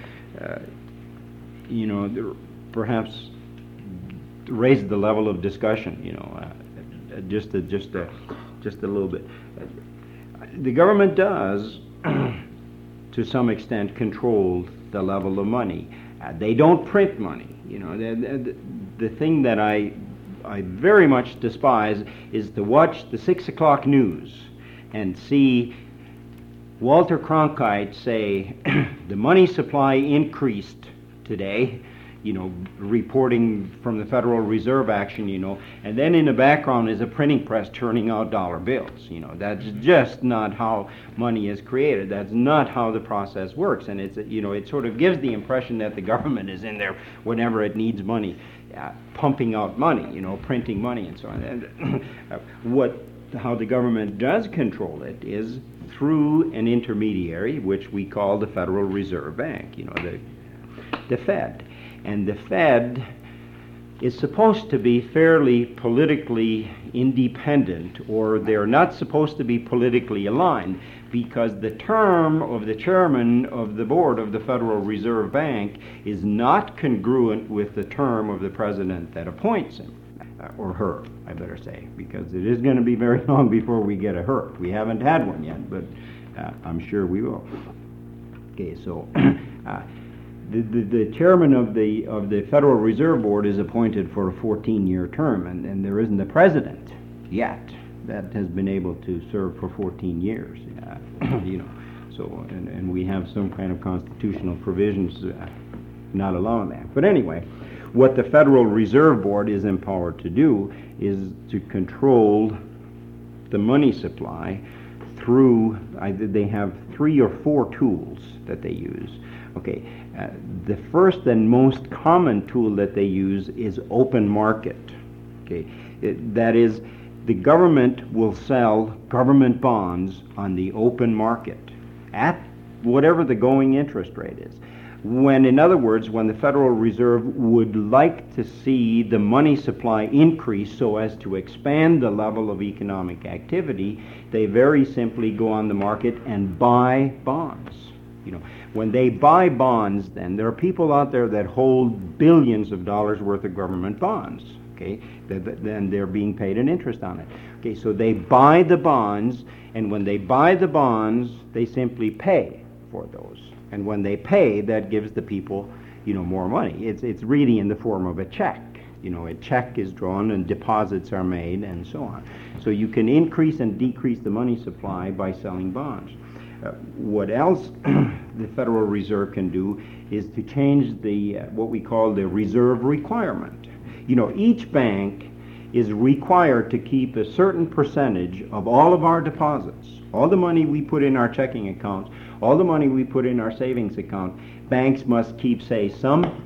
perhaps raise the level of discussion. You know, just a little bit. The government does, to some extent, control the level of money. They don't print money. You know, the thing that I very much despise is to watch the 6 o'clock news and see Walter Cronkite say the money supply increased today, you know, reporting from the Federal Reserve action, you know, and then in the background is a printing press turning out dollar bills. You know, that's just not how money is created. That's not how the process works. And it's, you know, it sort of gives the impression that the government is in there whenever it needs money, pumping out money, you know, printing money and so on. And how the government does control it is through an intermediary, which we call the Federal Reserve Bank, you know, the Fed. And the Fed is supposed to be fairly politically independent, or they're not supposed to be politically aligned, because the term of the chairman of the board of the Federal Reserve Bank is not congruent with the term of the president that appoints him, or her, I better say, because it is going to be very long before we get a her. We haven't had one yet, but I'm sure we will. Okay, so the chairman of the Federal Reserve Board is appointed for a 14-year term, and there isn't a president yet that has been able to serve for 14 years. You know, so and we have some kind of constitutional provisions not allowing that. But anyway, what the Federal Reserve Board is empowered to do is to control the money supply through, they have 3 or 4 tools that they use. Okay, the first and most common tool that they use is open market. Okay, that is, the government will sell government bonds on the open market at whatever the going interest rate is. When, in other words, when the Federal Reserve would like to see the money supply increase so as to expand the level of economic activity, they very simply go on the market and buy bonds. You know, when they buy bonds, then there are people out there that hold billions of dollars worth of government bonds. Okay, then they're being paid an interest on it. Okay, so they buy the bonds, and when they buy the bonds, they simply pay for those. And when they pay, that gives the people, you know, more money. It's really in the form of a check. You know, a check is drawn and deposits are made and so on. So you can increase and decrease the money supply by selling bonds. What else the Federal Reserve can do is to change the what we call the reserve requirement. You know, each bank is required to keep a certain percentage of all of our deposits, all the money we put in our checking accounts, all the money we put in our savings account. Banks must keep, say, some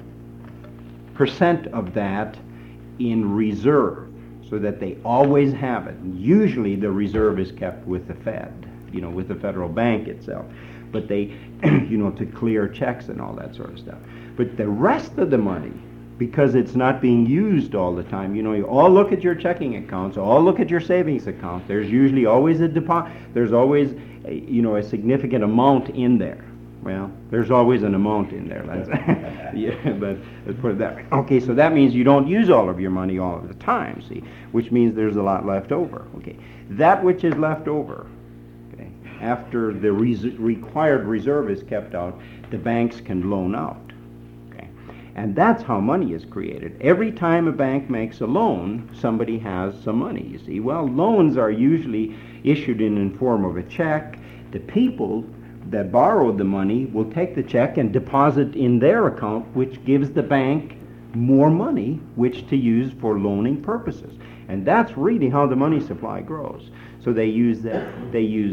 percent of that in reserve so that they always have it. And usually the reserve is kept with the Fed, you know, with the federal bank itself. But they, you know, to clear checks and all that sort of stuff. But the rest of the money, because it's not being used all the time, you know, you all look at your checking accounts, all look at your savings account. There's usually always a deposit. There's always, you know, a significant amount in there. Well, there's always an amount in there. Yeah, but let's put it that way. Okay, so that means you don't use all of your money all of the time, see, which means there's a lot left over. Okay, that which is left over, okay, after the required reserve is kept out, the banks can loan out. Okay, and that's how money is created. Every time a bank makes a loan, somebody has some money. You see, well, loans are usually issued in form of a check. The people that borrowed the money will take the check and deposit in their account, which gives the bank more money which to use for loaning purposes. And that's really how the money supply grows. So they use then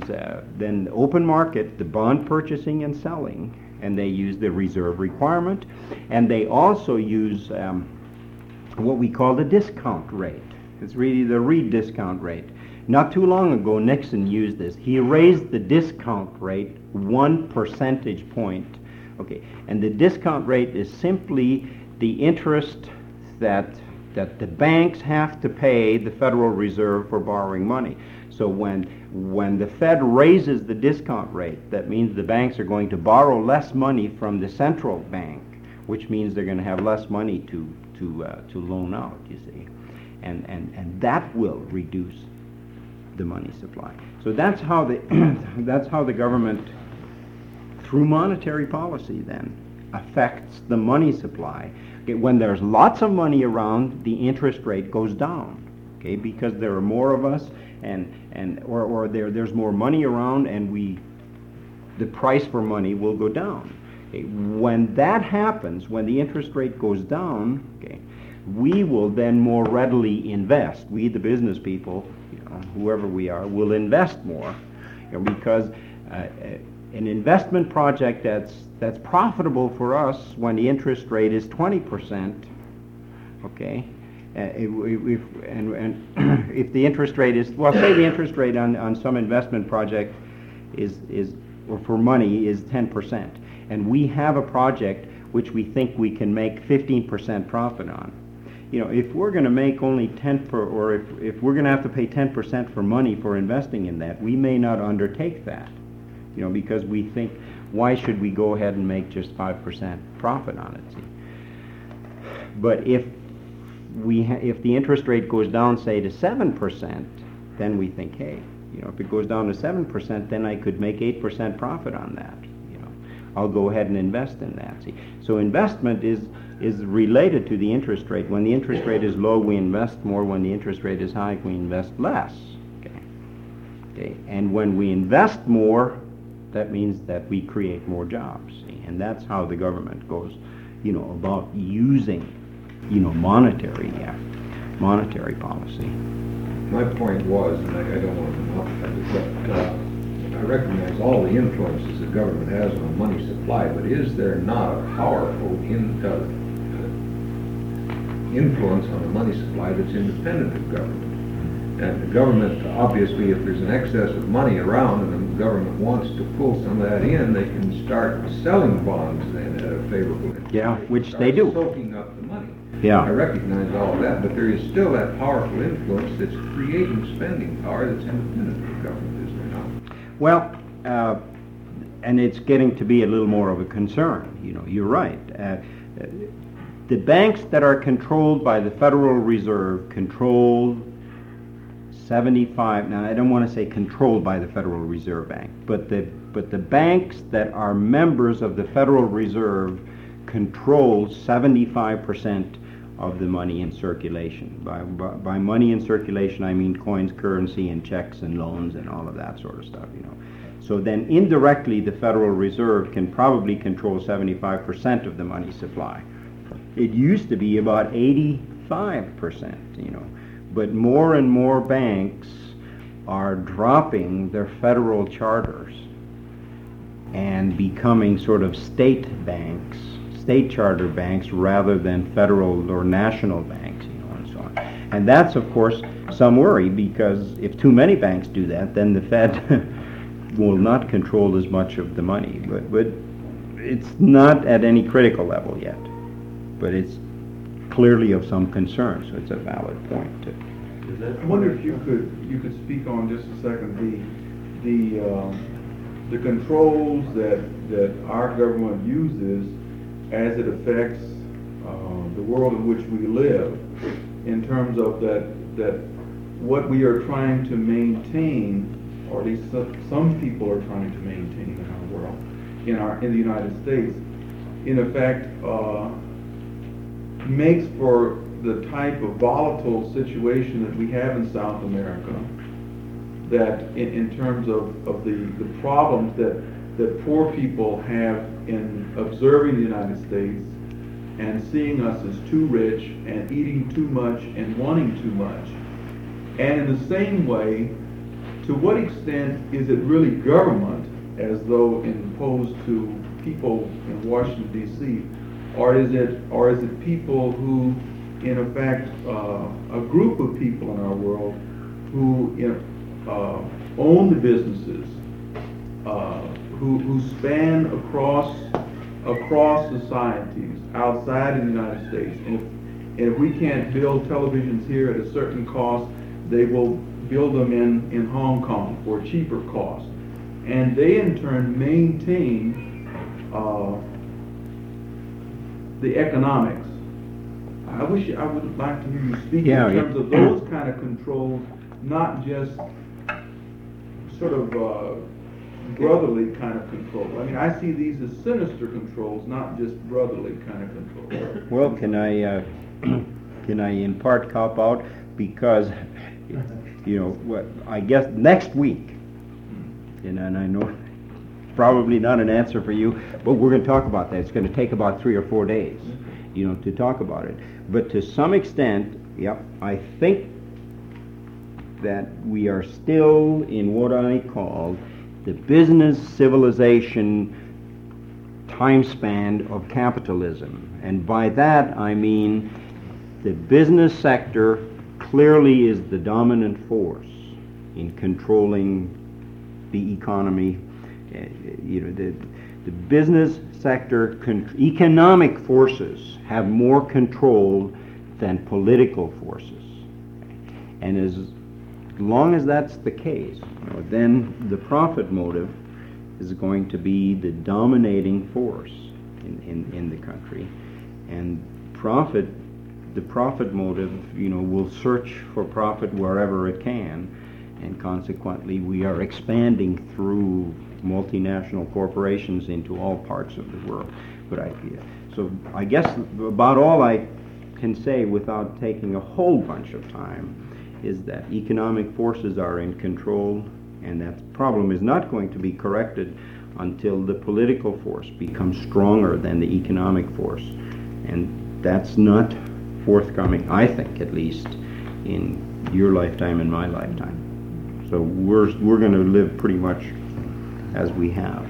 the open market, the bond purchasing and selling, and they use the reserve requirement, and they also use what we call the discount rate. It's really the rediscount rate. Not too long ago, Nixon used this. He raised the discount rate 1 percentage point. Okay, and the discount rate is simply the interest that the banks have to pay the Federal Reserve for borrowing money. So when the Fed raises the discount rate, that means the banks are going to borrow less money from the central bank, which means they're going to have less money to loan out. You see, and that will reduce the money supply. So that's how the government, through monetary policy, then affects the money supply. Okay, when there's lots of money around, the interest rate goes down. Okay, because there are more of us, or there's more money around, and the price for money will go down. Okay, when that happens, when the interest rate goes down, okay, we will then more readily invest. We, the business people, whoever we are, will invest more, because an investment project that's profitable for us when the interest rate is 20%. Okay, if the interest rate is, well, say the interest rate on some investment project is or for money is 10%, and we have a project which we think we can make 15% profit on. If we're going to make only 10 or if we're going to have to pay 10% for money for investing in that, we may not undertake that, because we think, why should we go ahead and make just 5% profit on it? See? But if the interest rate goes down, say, to 7%, then we think, hey, if it goes down to 7%, then I could make 8% profit on that. I'll go ahead and invest in that. See, so investment is related to the interest rate. When the interest rate is low, we invest more. When the interest rate is high, we invest less. Okay. And when we invest more, that means that we create more jobs. See? And that's how the government goes, about using, monetary policy. My point was, and I don't want to monopolize it, but I recognize all the influences the government has on money supply, but is there not a powerful influence on the money supply that's independent of government? And the government, obviously, if there's an excess of money around and the government wants to pull some of that in, they can start selling bonds then at a favorable interest. Yeah, which they do. Soaking up the money. Yeah. I recognize all of that, but there is still that powerful influence that's creating spending power that's independent of the government, is there not? Well, and it's getting to be a little more of a concern. You're right. The banks that are controlled by the Federal Reserve control 75. Now, I don't want to say controlled by the Federal Reserve Bank, but the banks that are members of the Federal Reserve control 75% of the money in circulation. By money in circulation, I mean coins, currency, and checks and loans and all of that sort of stuff. So then indirectly, the Federal Reserve can probably control 75% of the money supply. It used to be about 85%, but more and more banks are dropping their federal charters and becoming sort of state banks, state charter banks, rather than federal or national banks, and so on. And that's, of course, some worry, because if too many banks do that, then the Fed will not control as much of the money. But it's not at any critical level yet. But it's clearly of some concern, so it's a valid point. I wonder if you could speak on just a second the controls that our government uses as it affects the world in which we live, in terms of that what we are trying to maintain, or at least some people are trying to maintain in our world, in the United States, in effect makes for the type of volatile situation that we have in South America, that in terms of the problems that poor people have in observing the United States and seeing us as too rich and eating too much and wanting too much. And in the same way, to what extent is it really government, as though imposed to people in Washington, D.C., or is it people who, in effect, a group of people in our world who own the businesses, who span across societies outside of the United States. And if we can't build televisions here at a certain cost, they will build them in Hong Kong for a cheaper cost. And they in turn maintain the economics. I would like to hear you speak in terms of those kind of controls, not just sort of brotherly kind of control. I mean, I see these as sinister controls, not just brotherly kind of control. Well, can I in part cop out? Because, you know, what, I guess next week, and I know probably not an answer for you, but we're going to talk about that. It's going to take about 3 or 4 days, you know, to talk about it. But to some extent, yep, I think that we are still in what I call the business civilization time span of capitalism. And by that I mean the business sector clearly is the dominant force in controlling the economy. You know, the business sector, economic forces have more control than political forces. And as long as that's the case, you know, then the profit motive is going to be the dominating force in the country. And the profit motive, you know, will search for profit wherever it can, and consequently we are expanding through multinational corporations into all parts of the world. But so I guess about all I can say without taking a whole bunch of time is that economic forces are in control, and that problem is not going to be corrected until the political force becomes stronger than the economic force. And that's not forthcoming, I think, at least, in your lifetime and my lifetime. So we're going to live pretty much as we have.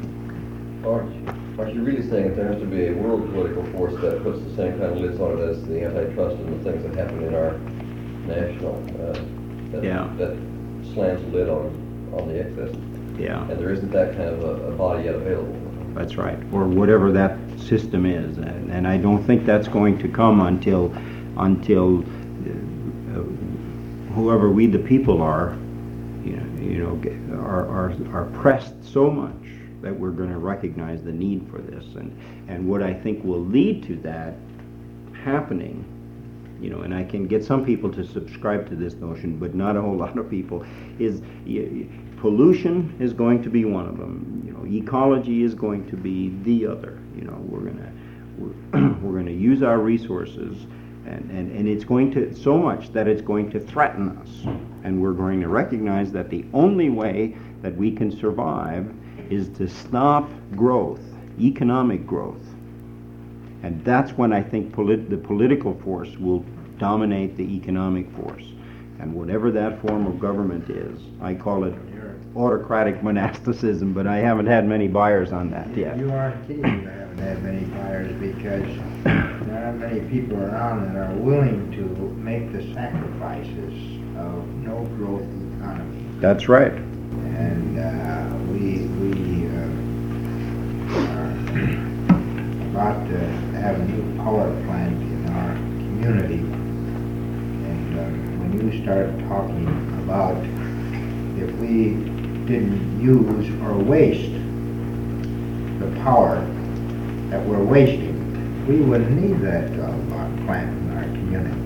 Aren't you really saying that there has to be a world political force that puts the same kind of lids on it as the antitrust and the things that happen in our national, that slams the lid on the excess? Yeah. And there isn't that kind of a body yet available. That's right, or whatever that system is, and I don't think that's going to come until whoever we the people are, are pressed so much that we're going to recognize the need for this, and what I think will lead to that happening, you know, and I can get some people to subscribe to this notion, but not a whole lot of people, is pollution is going to be one of them. You know, ecology is going to be the other. You know, we're going to use our resources, and it's going to so much that it's going to threaten us, and we're going to recognize that the only way that we can survive is to stop growth, economic growth, and that's when I think the political force will dominate the economic force, and whatever that form of government is, I call it autocratic monasticism, but I haven't had many buyers on that yet. You aren't kidding, you haven't had many buyers, because there aren't many people around that are willing to make the sacrifices of no growth economy. That's right. And we are about to have a new power plant in our community, and when you start talking about if we didn't use or waste the power that we're wasting, we wouldn't need that plant in our community.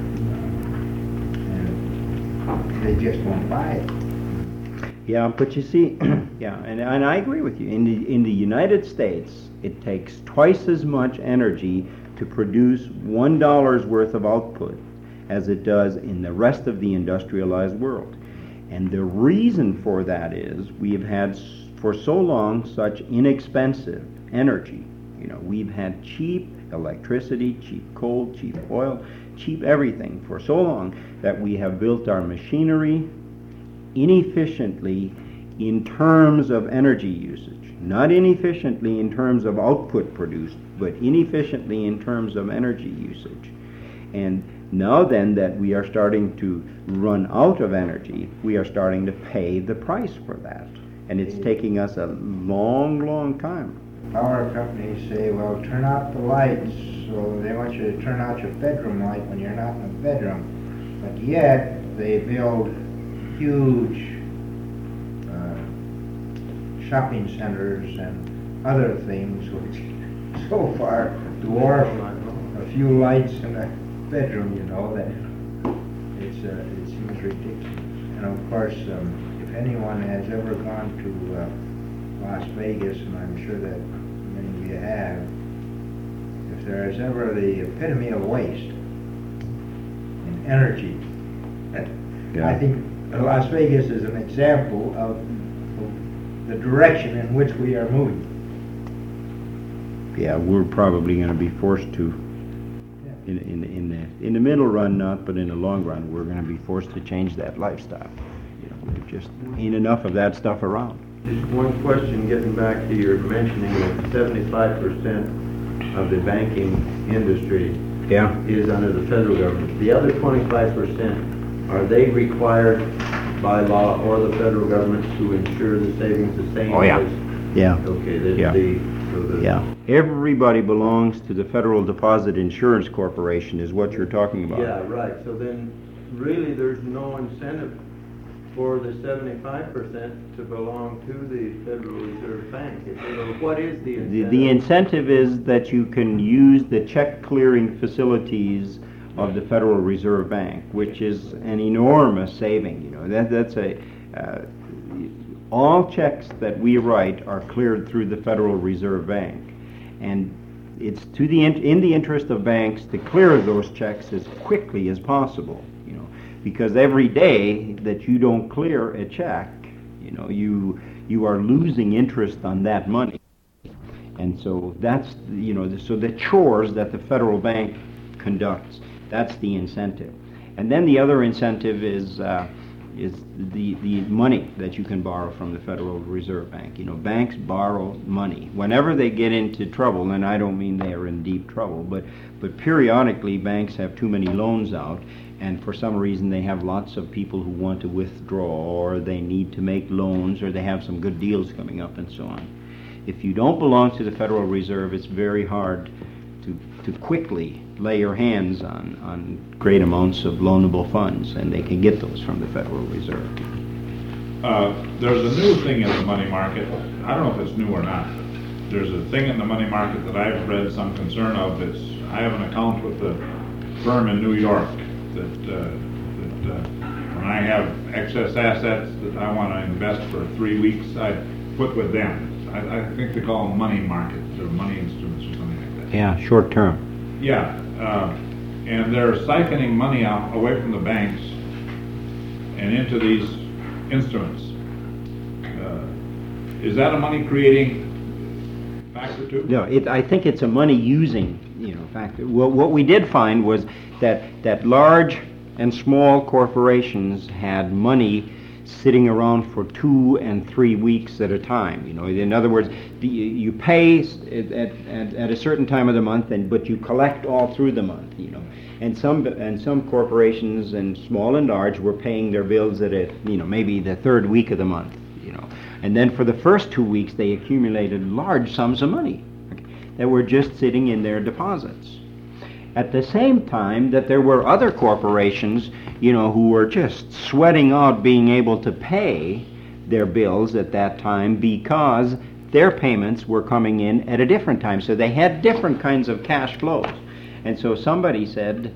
And they just won't buy it. Yeah, but you see, yeah, and I agree with you. In the United States, it takes twice as much energy to produce $1 worth of output as it does in the rest of the industrialized world. And the reason for that is we have had for so long such inexpensive energy. You know, we've had cheap electricity, cheap coal, cheap oil, cheap everything for so long that we have built our machinery inefficiently in terms of energy usage. Not inefficiently in terms of output produced, but inefficiently in terms of energy usage. And now then that we are starting to run out of energy, we are starting to pay the price for that. And it's taking us a long, long time. Power companies say, well, turn out the lights, so they want you to turn out your bedroom light when you're not in the bedroom. But yet, they build huge shopping centers and other things which so far dwarf a few lights in a bedroom, you know, that it seems ridiculous. And of course, if anyone has ever gone to Las Vegas, and I'm sure that many of you have, if there is ever the epitome of waste in energy, I think Las Vegas is an example of the direction in which we are moving. Yeah, we're probably going to be forced to, in the middle run not, but in the long run, we're going to be forced to change that lifestyle. You know, there just ain't enough of that stuff around. Just one question, getting back to your mentioning that 75% of the banking industry is under the federal government. The other 25%, are they required by law or the federal government to ensure the savings the same as? Yeah. Okay, Everybody belongs to the Federal Deposit Insurance Corporation is what you're talking about. Yeah, right. So then really there's no incentive for the 75% to belong to the Federal Reserve Bank. What is the incentive? The incentive is that you can use the check clearing facilities of the Federal Reserve Bank, which is an enormous saving. You know, that's all checks that we write are cleared through the Federal Reserve Bank, and it's in the interest of banks to clear those checks as quickly as possible. You know, because every day that you don't clear a check, you know, you are losing interest on that money, and so that's, you know, so the chores that the federal bank conducts, that's the incentive. And then the other incentive is the money that you can borrow from the Federal Reserve Bank. You know, banks borrow money whenever they get into trouble, and I don't mean they are in deep trouble, but periodically banks have too many loans out, and for some reason they have lots of people who want to withdraw, or they need to make loans, or they have some good deals coming up, and so on. If you don't belong to the Federal Reserve, it's very hard to quickly lay your hands on great amounts of loanable funds, and they can get those from the Federal Reserve. There's a new thing in the money market. I don't know if it's new or not. There's a thing in the money market that I've read some concern of. I have an account with a firm in New York that when I have excess assets that I want to invest for 3 weeks, I put with them. I think they call them money markets or money instruments or something like that. Yeah, short term. Yeah, and they're siphoning money out away from the banks and into these instruments. Is that a money creating factor too? No, I think it's a money using, you know, factor. What we did find was that large and small corporations had money sitting around for 2 and 3 weeks at a time. You know, in other words, you pay at a certain time of the month, but you collect all through the month. You know, and some corporations, and small and large, were paying their bills at maybe the 3rd week of the month. You know, and then for the first 2 weeks they accumulated large sums of money that were just sitting in their deposits. At the same time that there were other corporations, you know, who were just sweating out being able to pay their bills at that time because their payments were coming in at a different time. So they had different kinds of cash flows. And so somebody said,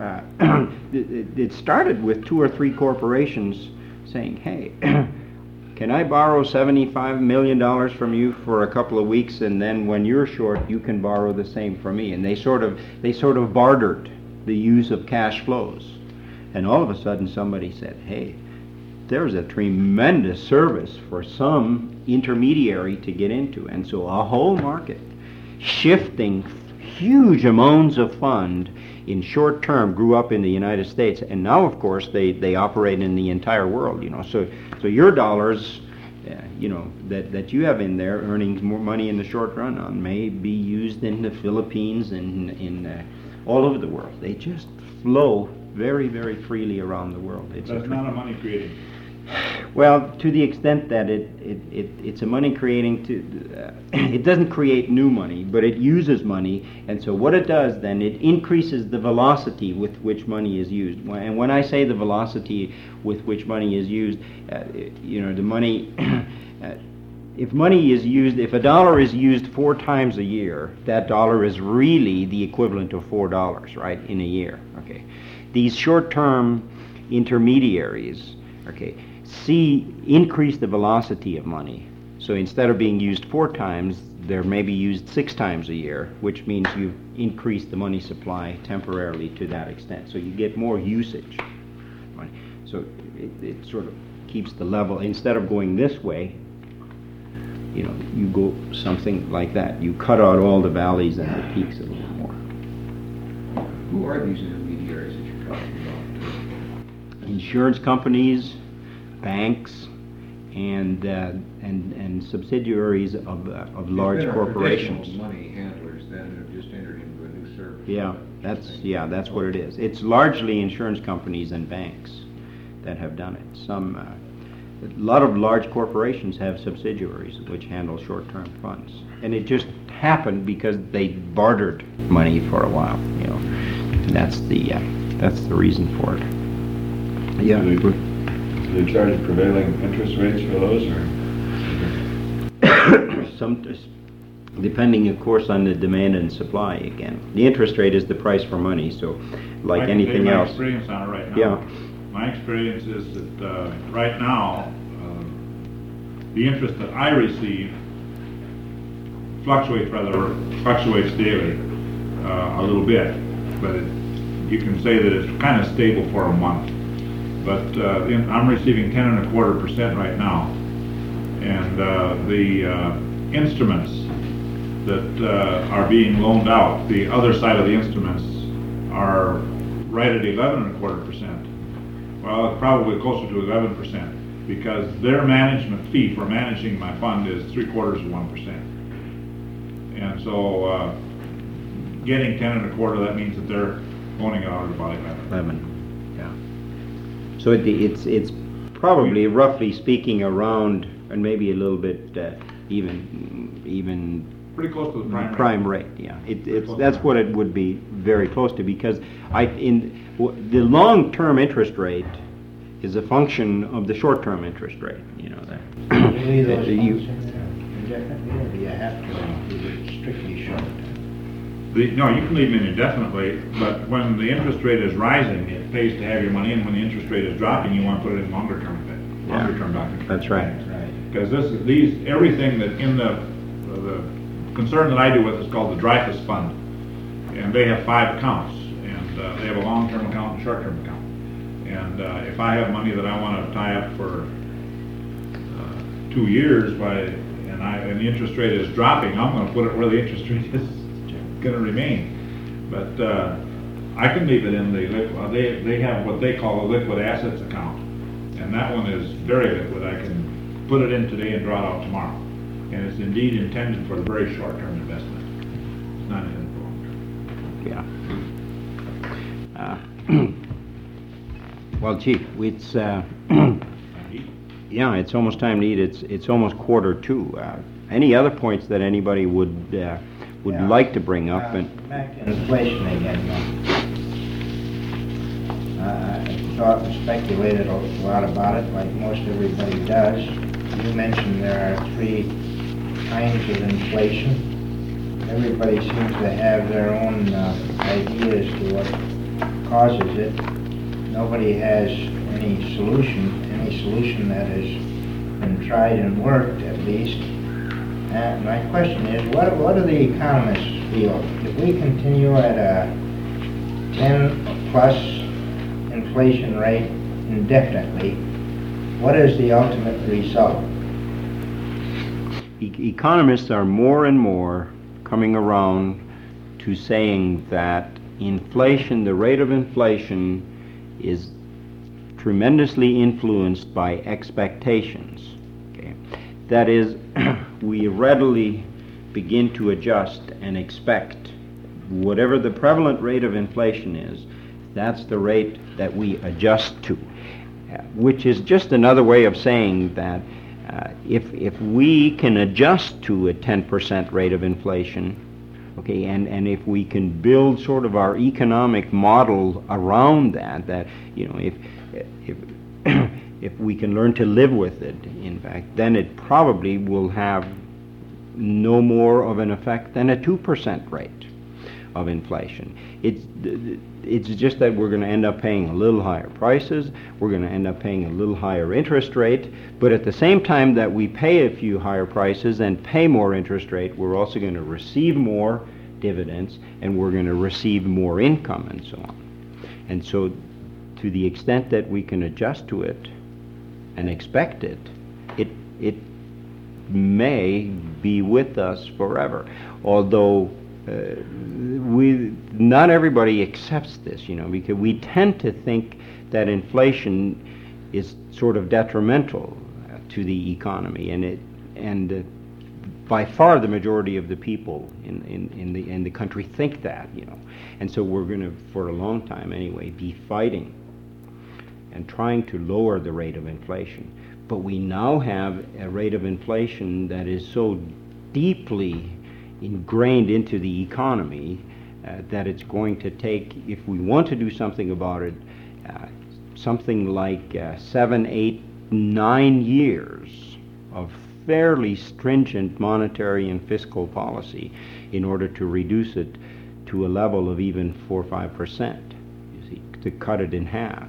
it started with 2 or 3 corporations saying, hey, can I borrow $75 million from you for a couple of weeks, and then when you're short, you can borrow the same from me? And they sort of bartered the use of cash flows. And all of a sudden somebody said, hey, there's a tremendous service for some intermediary to get into. And so a whole market shifting huge amounts of fund in short term grew up in the United States, and now of course they operate in the entire world. You know, so your dollars, you know, that you have in there earning more money in the short run on may be used in the Philippines and in all over the world. They just flow very, very freely around the world. That's not a money creating. Well, to the extent that it's a money creating, it doesn't create new money, but it uses money, and so what it does then, it increases the velocity with which money is used. And when I say the velocity with which money is used, you know, the money, if money is used, if a dollar is used 4 times a year, that dollar is really the equivalent of $4, right, in a year. Okay, these short-term intermediaries, okay, increase the velocity of money. So instead of being used 4 times, they're maybe used 6 times a year, which means you've increased the money supply temporarily to that extent. So you get more usage. So it sort of keeps the level. Instead of going this way, you know, you go something like that. You cut out all the valleys and the peaks a little more. Who are these intermediaries that you're talking about? Insurance companies, banks, and subsidiaries of large corporations. Traditional money handlers then have just entered into a new service. That's what it is. It's largely insurance companies and banks that have done it. A lot of large corporations have subsidiaries which handle short-term funds, and it just happened because they bartered money for a while. You know, that's the reason for it. Yeah. Do they charge prevailing interest rates for those, or? Depending, of course, on the demand and supply again. The interest rate is the price for money, so like anything else. I can tell you my experience on it right now. Yeah. My experience is that right now, the interest that I receive fluctuates daily a little bit, but you can say that it's kind of stable for a month. But I'm receiving 10.25% right now, and the instruments that are being loaned out, the other side of the instruments, are right at 11.25%. Well, it's probably closer to 11%, because their management fee for managing my fund is 0.75%. And so getting 10.25%, that means that they're loaning it out at about 11. So it's probably, roughly speaking, around, and maybe a little bit even pretty close to the prime rate. Yeah, that's what it would be, very close to, because the long-term interest rate is a function of the short-term interest rate. You know that. You those indefinitely, or do you have to leave it strictly short? No, you can leave them indefinitely, but when the interest rate is rising, it pays to have your money in. When the interest rate is dropping, you want to put it in longer-term documents. That's right. Because everything that in the concern that I do with is called the Dreyfus Fund, and they have 5 accounts, and they have a long-term account and a short-term account. And if I have money that I want to tie up for 2 years, and the interest rate is dropping, I'm going to put it where the interest rate is going to remain. But I can leave it in the liquid. They have what they call a liquid assets account, and that one is very liquid. I can put it in today and draw it out tomorrow, and it's indeed intended for a very short-term investment. It's not intended for long-term. Well, Chief, it's yeah, it's almost time to eat. It's almost 1:45. Any other points that anybody would like to bring up? Back to inflation again. I thought and speculated a lot about it, like most everybody does. You mentioned there are 3 kinds of inflation. Everybody seems to have their own idea as to what causes it. Nobody has any solution that has been tried and worked, at least. And my question is, what do the economists feel? If we continue at a 10+ inflation rate indefinitely, what is the ultimate result? Economists are more and more coming around to saying that inflation, the rate of inflation, is tremendously influenced by expectations. Okay? That is, we readily begin to adjust and expect whatever the prevalent rate of inflation is, that's the rate that we adjust to, which is just another way of saying that if we can adjust to a 10% rate of inflation, okay, and if we can build sort of our economic model around that you know, if we can learn to live with it, in fact, then it probably will have no more of an effect than a 2% rate. of inflation. It's just that we're going to end up paying a little higher prices, we're going to end up paying a little higher interest rate, but at the same time that we pay a few higher prices and pay more interest rate, we're also going to receive more dividends, and we're going to receive more income and so on. And so to the extent that we can adjust to it and expect it, it may be with us forever. Although not everybody accepts this, because we tend to think that inflation is sort of detrimental to the economy, and by far the majority of the people in the country think that, and so we're going to, for a long time anyway, be fighting and trying to lower the rate of inflation. But we now have a rate of inflation that is so deeply ingrained into the economy that it's going to take, if we want to do something about it, something like 7, 8, 9 years of fairly stringent monetary and fiscal policy in order to reduce it to a level of even 4 or 5%, you see, to cut it in half.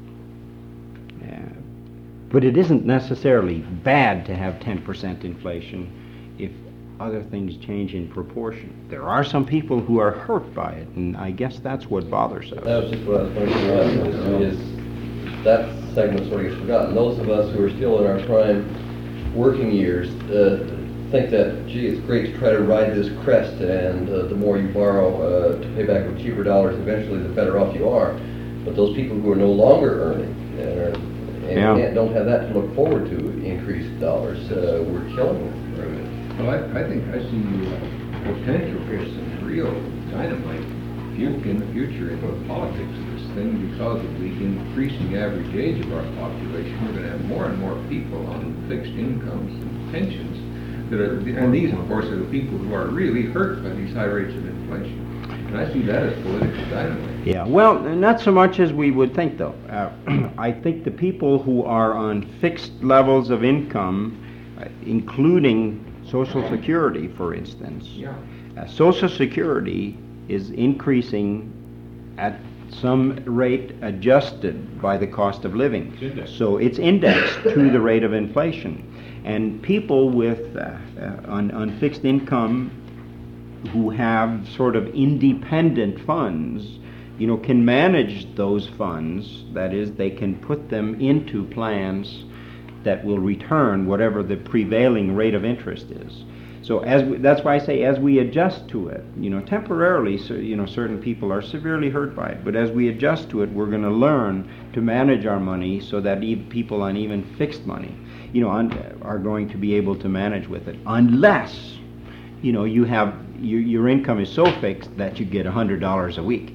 But it isn't necessarily bad to have 10% inflation if other things change in proportion. There are some people who are hurt by it, and I guess that's what bothers us. That was just what I was pointing out, is that segment sort of gets forgotten. Those of us who are still in our prime working years think that, gee, it's great to try to ride this crest, and the more you borrow to pay back with cheaper dollars, eventually the better off you are. But those people who are no longer earning and don't have that to look forward to, increased dollars, we're killing them. Well, I think I see potential for some real dynamite in the future in the politics of this thing, because of the increasing average age of our population. We're going to have more and more people on fixed incomes and pensions and these, of course, are the people who are really hurt by these high rates of inflation. And I see that as political dynamite. Yeah, well, not so much as we would think, though. I think the people who are on fixed levels of income, including Social Security, for instance, Social Security is increasing at some rate adjusted by the cost of living. So it's indexed to the rate of inflation. And people with on fixed income who have sort of independent funds, can manage those funds. That is, they can put them into plans that will return whatever the prevailing rate of interest is. So that's why I say, as we adjust to it, temporarily, certain people are severely hurt by it. But as we adjust to it, we're going to learn to manage our money so that people on even fixed money, are going to be able to manage with it, unless, you have your income is so fixed that you get $100 a week.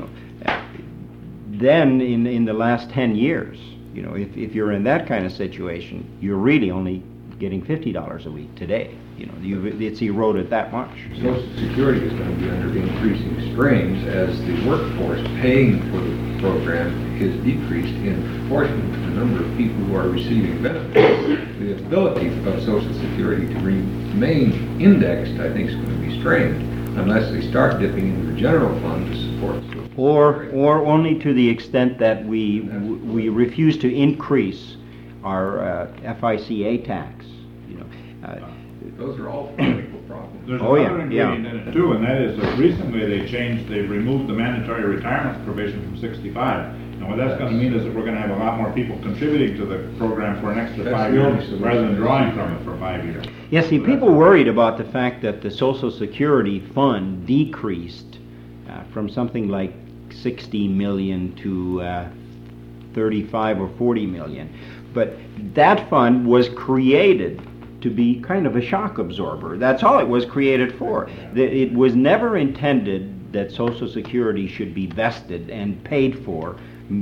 Then in the last 10 years, if you're in that kind of situation, you're really only getting $50 a week today. It's eroded that much. Social Security is going to be under increasing strains as the workforce paying for the program is decreased in proportion to the number of people who are receiving benefits. The ability of Social Security to remain indexed, I think, is going to be strained unless they start dipping into the general fund to support it. Or only to the extent that we refuse to increase our FICA tax. Those are all political problems. There's another ingredient in it too, and that is that recently they've removed the mandatory retirement provision from 65. And what that's going to mean is that we're going to have a lot more people contributing to the program for an extra 5 years rather than drawing from it for 5 years. Yeah, see, people worried about the fact that the Social Security fund decreased from something like 60 million to 35 or 40 million. But that fund was created to be kind of a shock absorber. That's all it was created for. It was never intended that Social Security should be vested and paid for,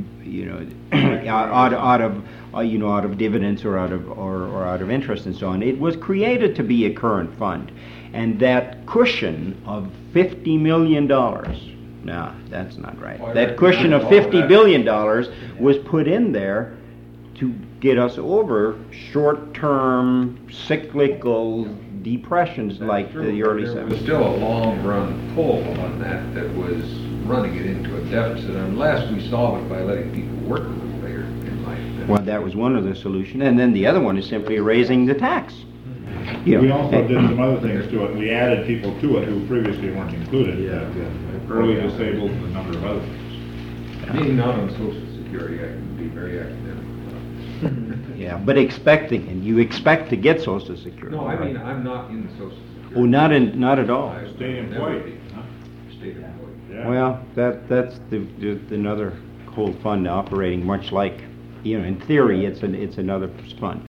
out of dividends or out of interest and so on. It was created to be a current fund, and that cushion of $50 million. No, that's not right. That cushion of $50 billion was put in there to get us over short-term cyclical depressions like the early There was 70s. still a long-run pull on that was running it into a deficit unless we solve it by letting people work a little later in life. Well, that was one of the solutions, and then the other one is simply raising the tax. You know, We also did some other things to it, we added people to it who previously weren't included. Early disabled, and a number of other things. Being not on Social Security, I can be very academic. Yeah, but expecting, and you expect to get Social Security. No, I right? mean, I'm not in Social Security. Oh, not at all. I State will never employee, be. huh? State employee. Yeah. Well, that's another whole fund operating much like, you know, in theory, it's another fund.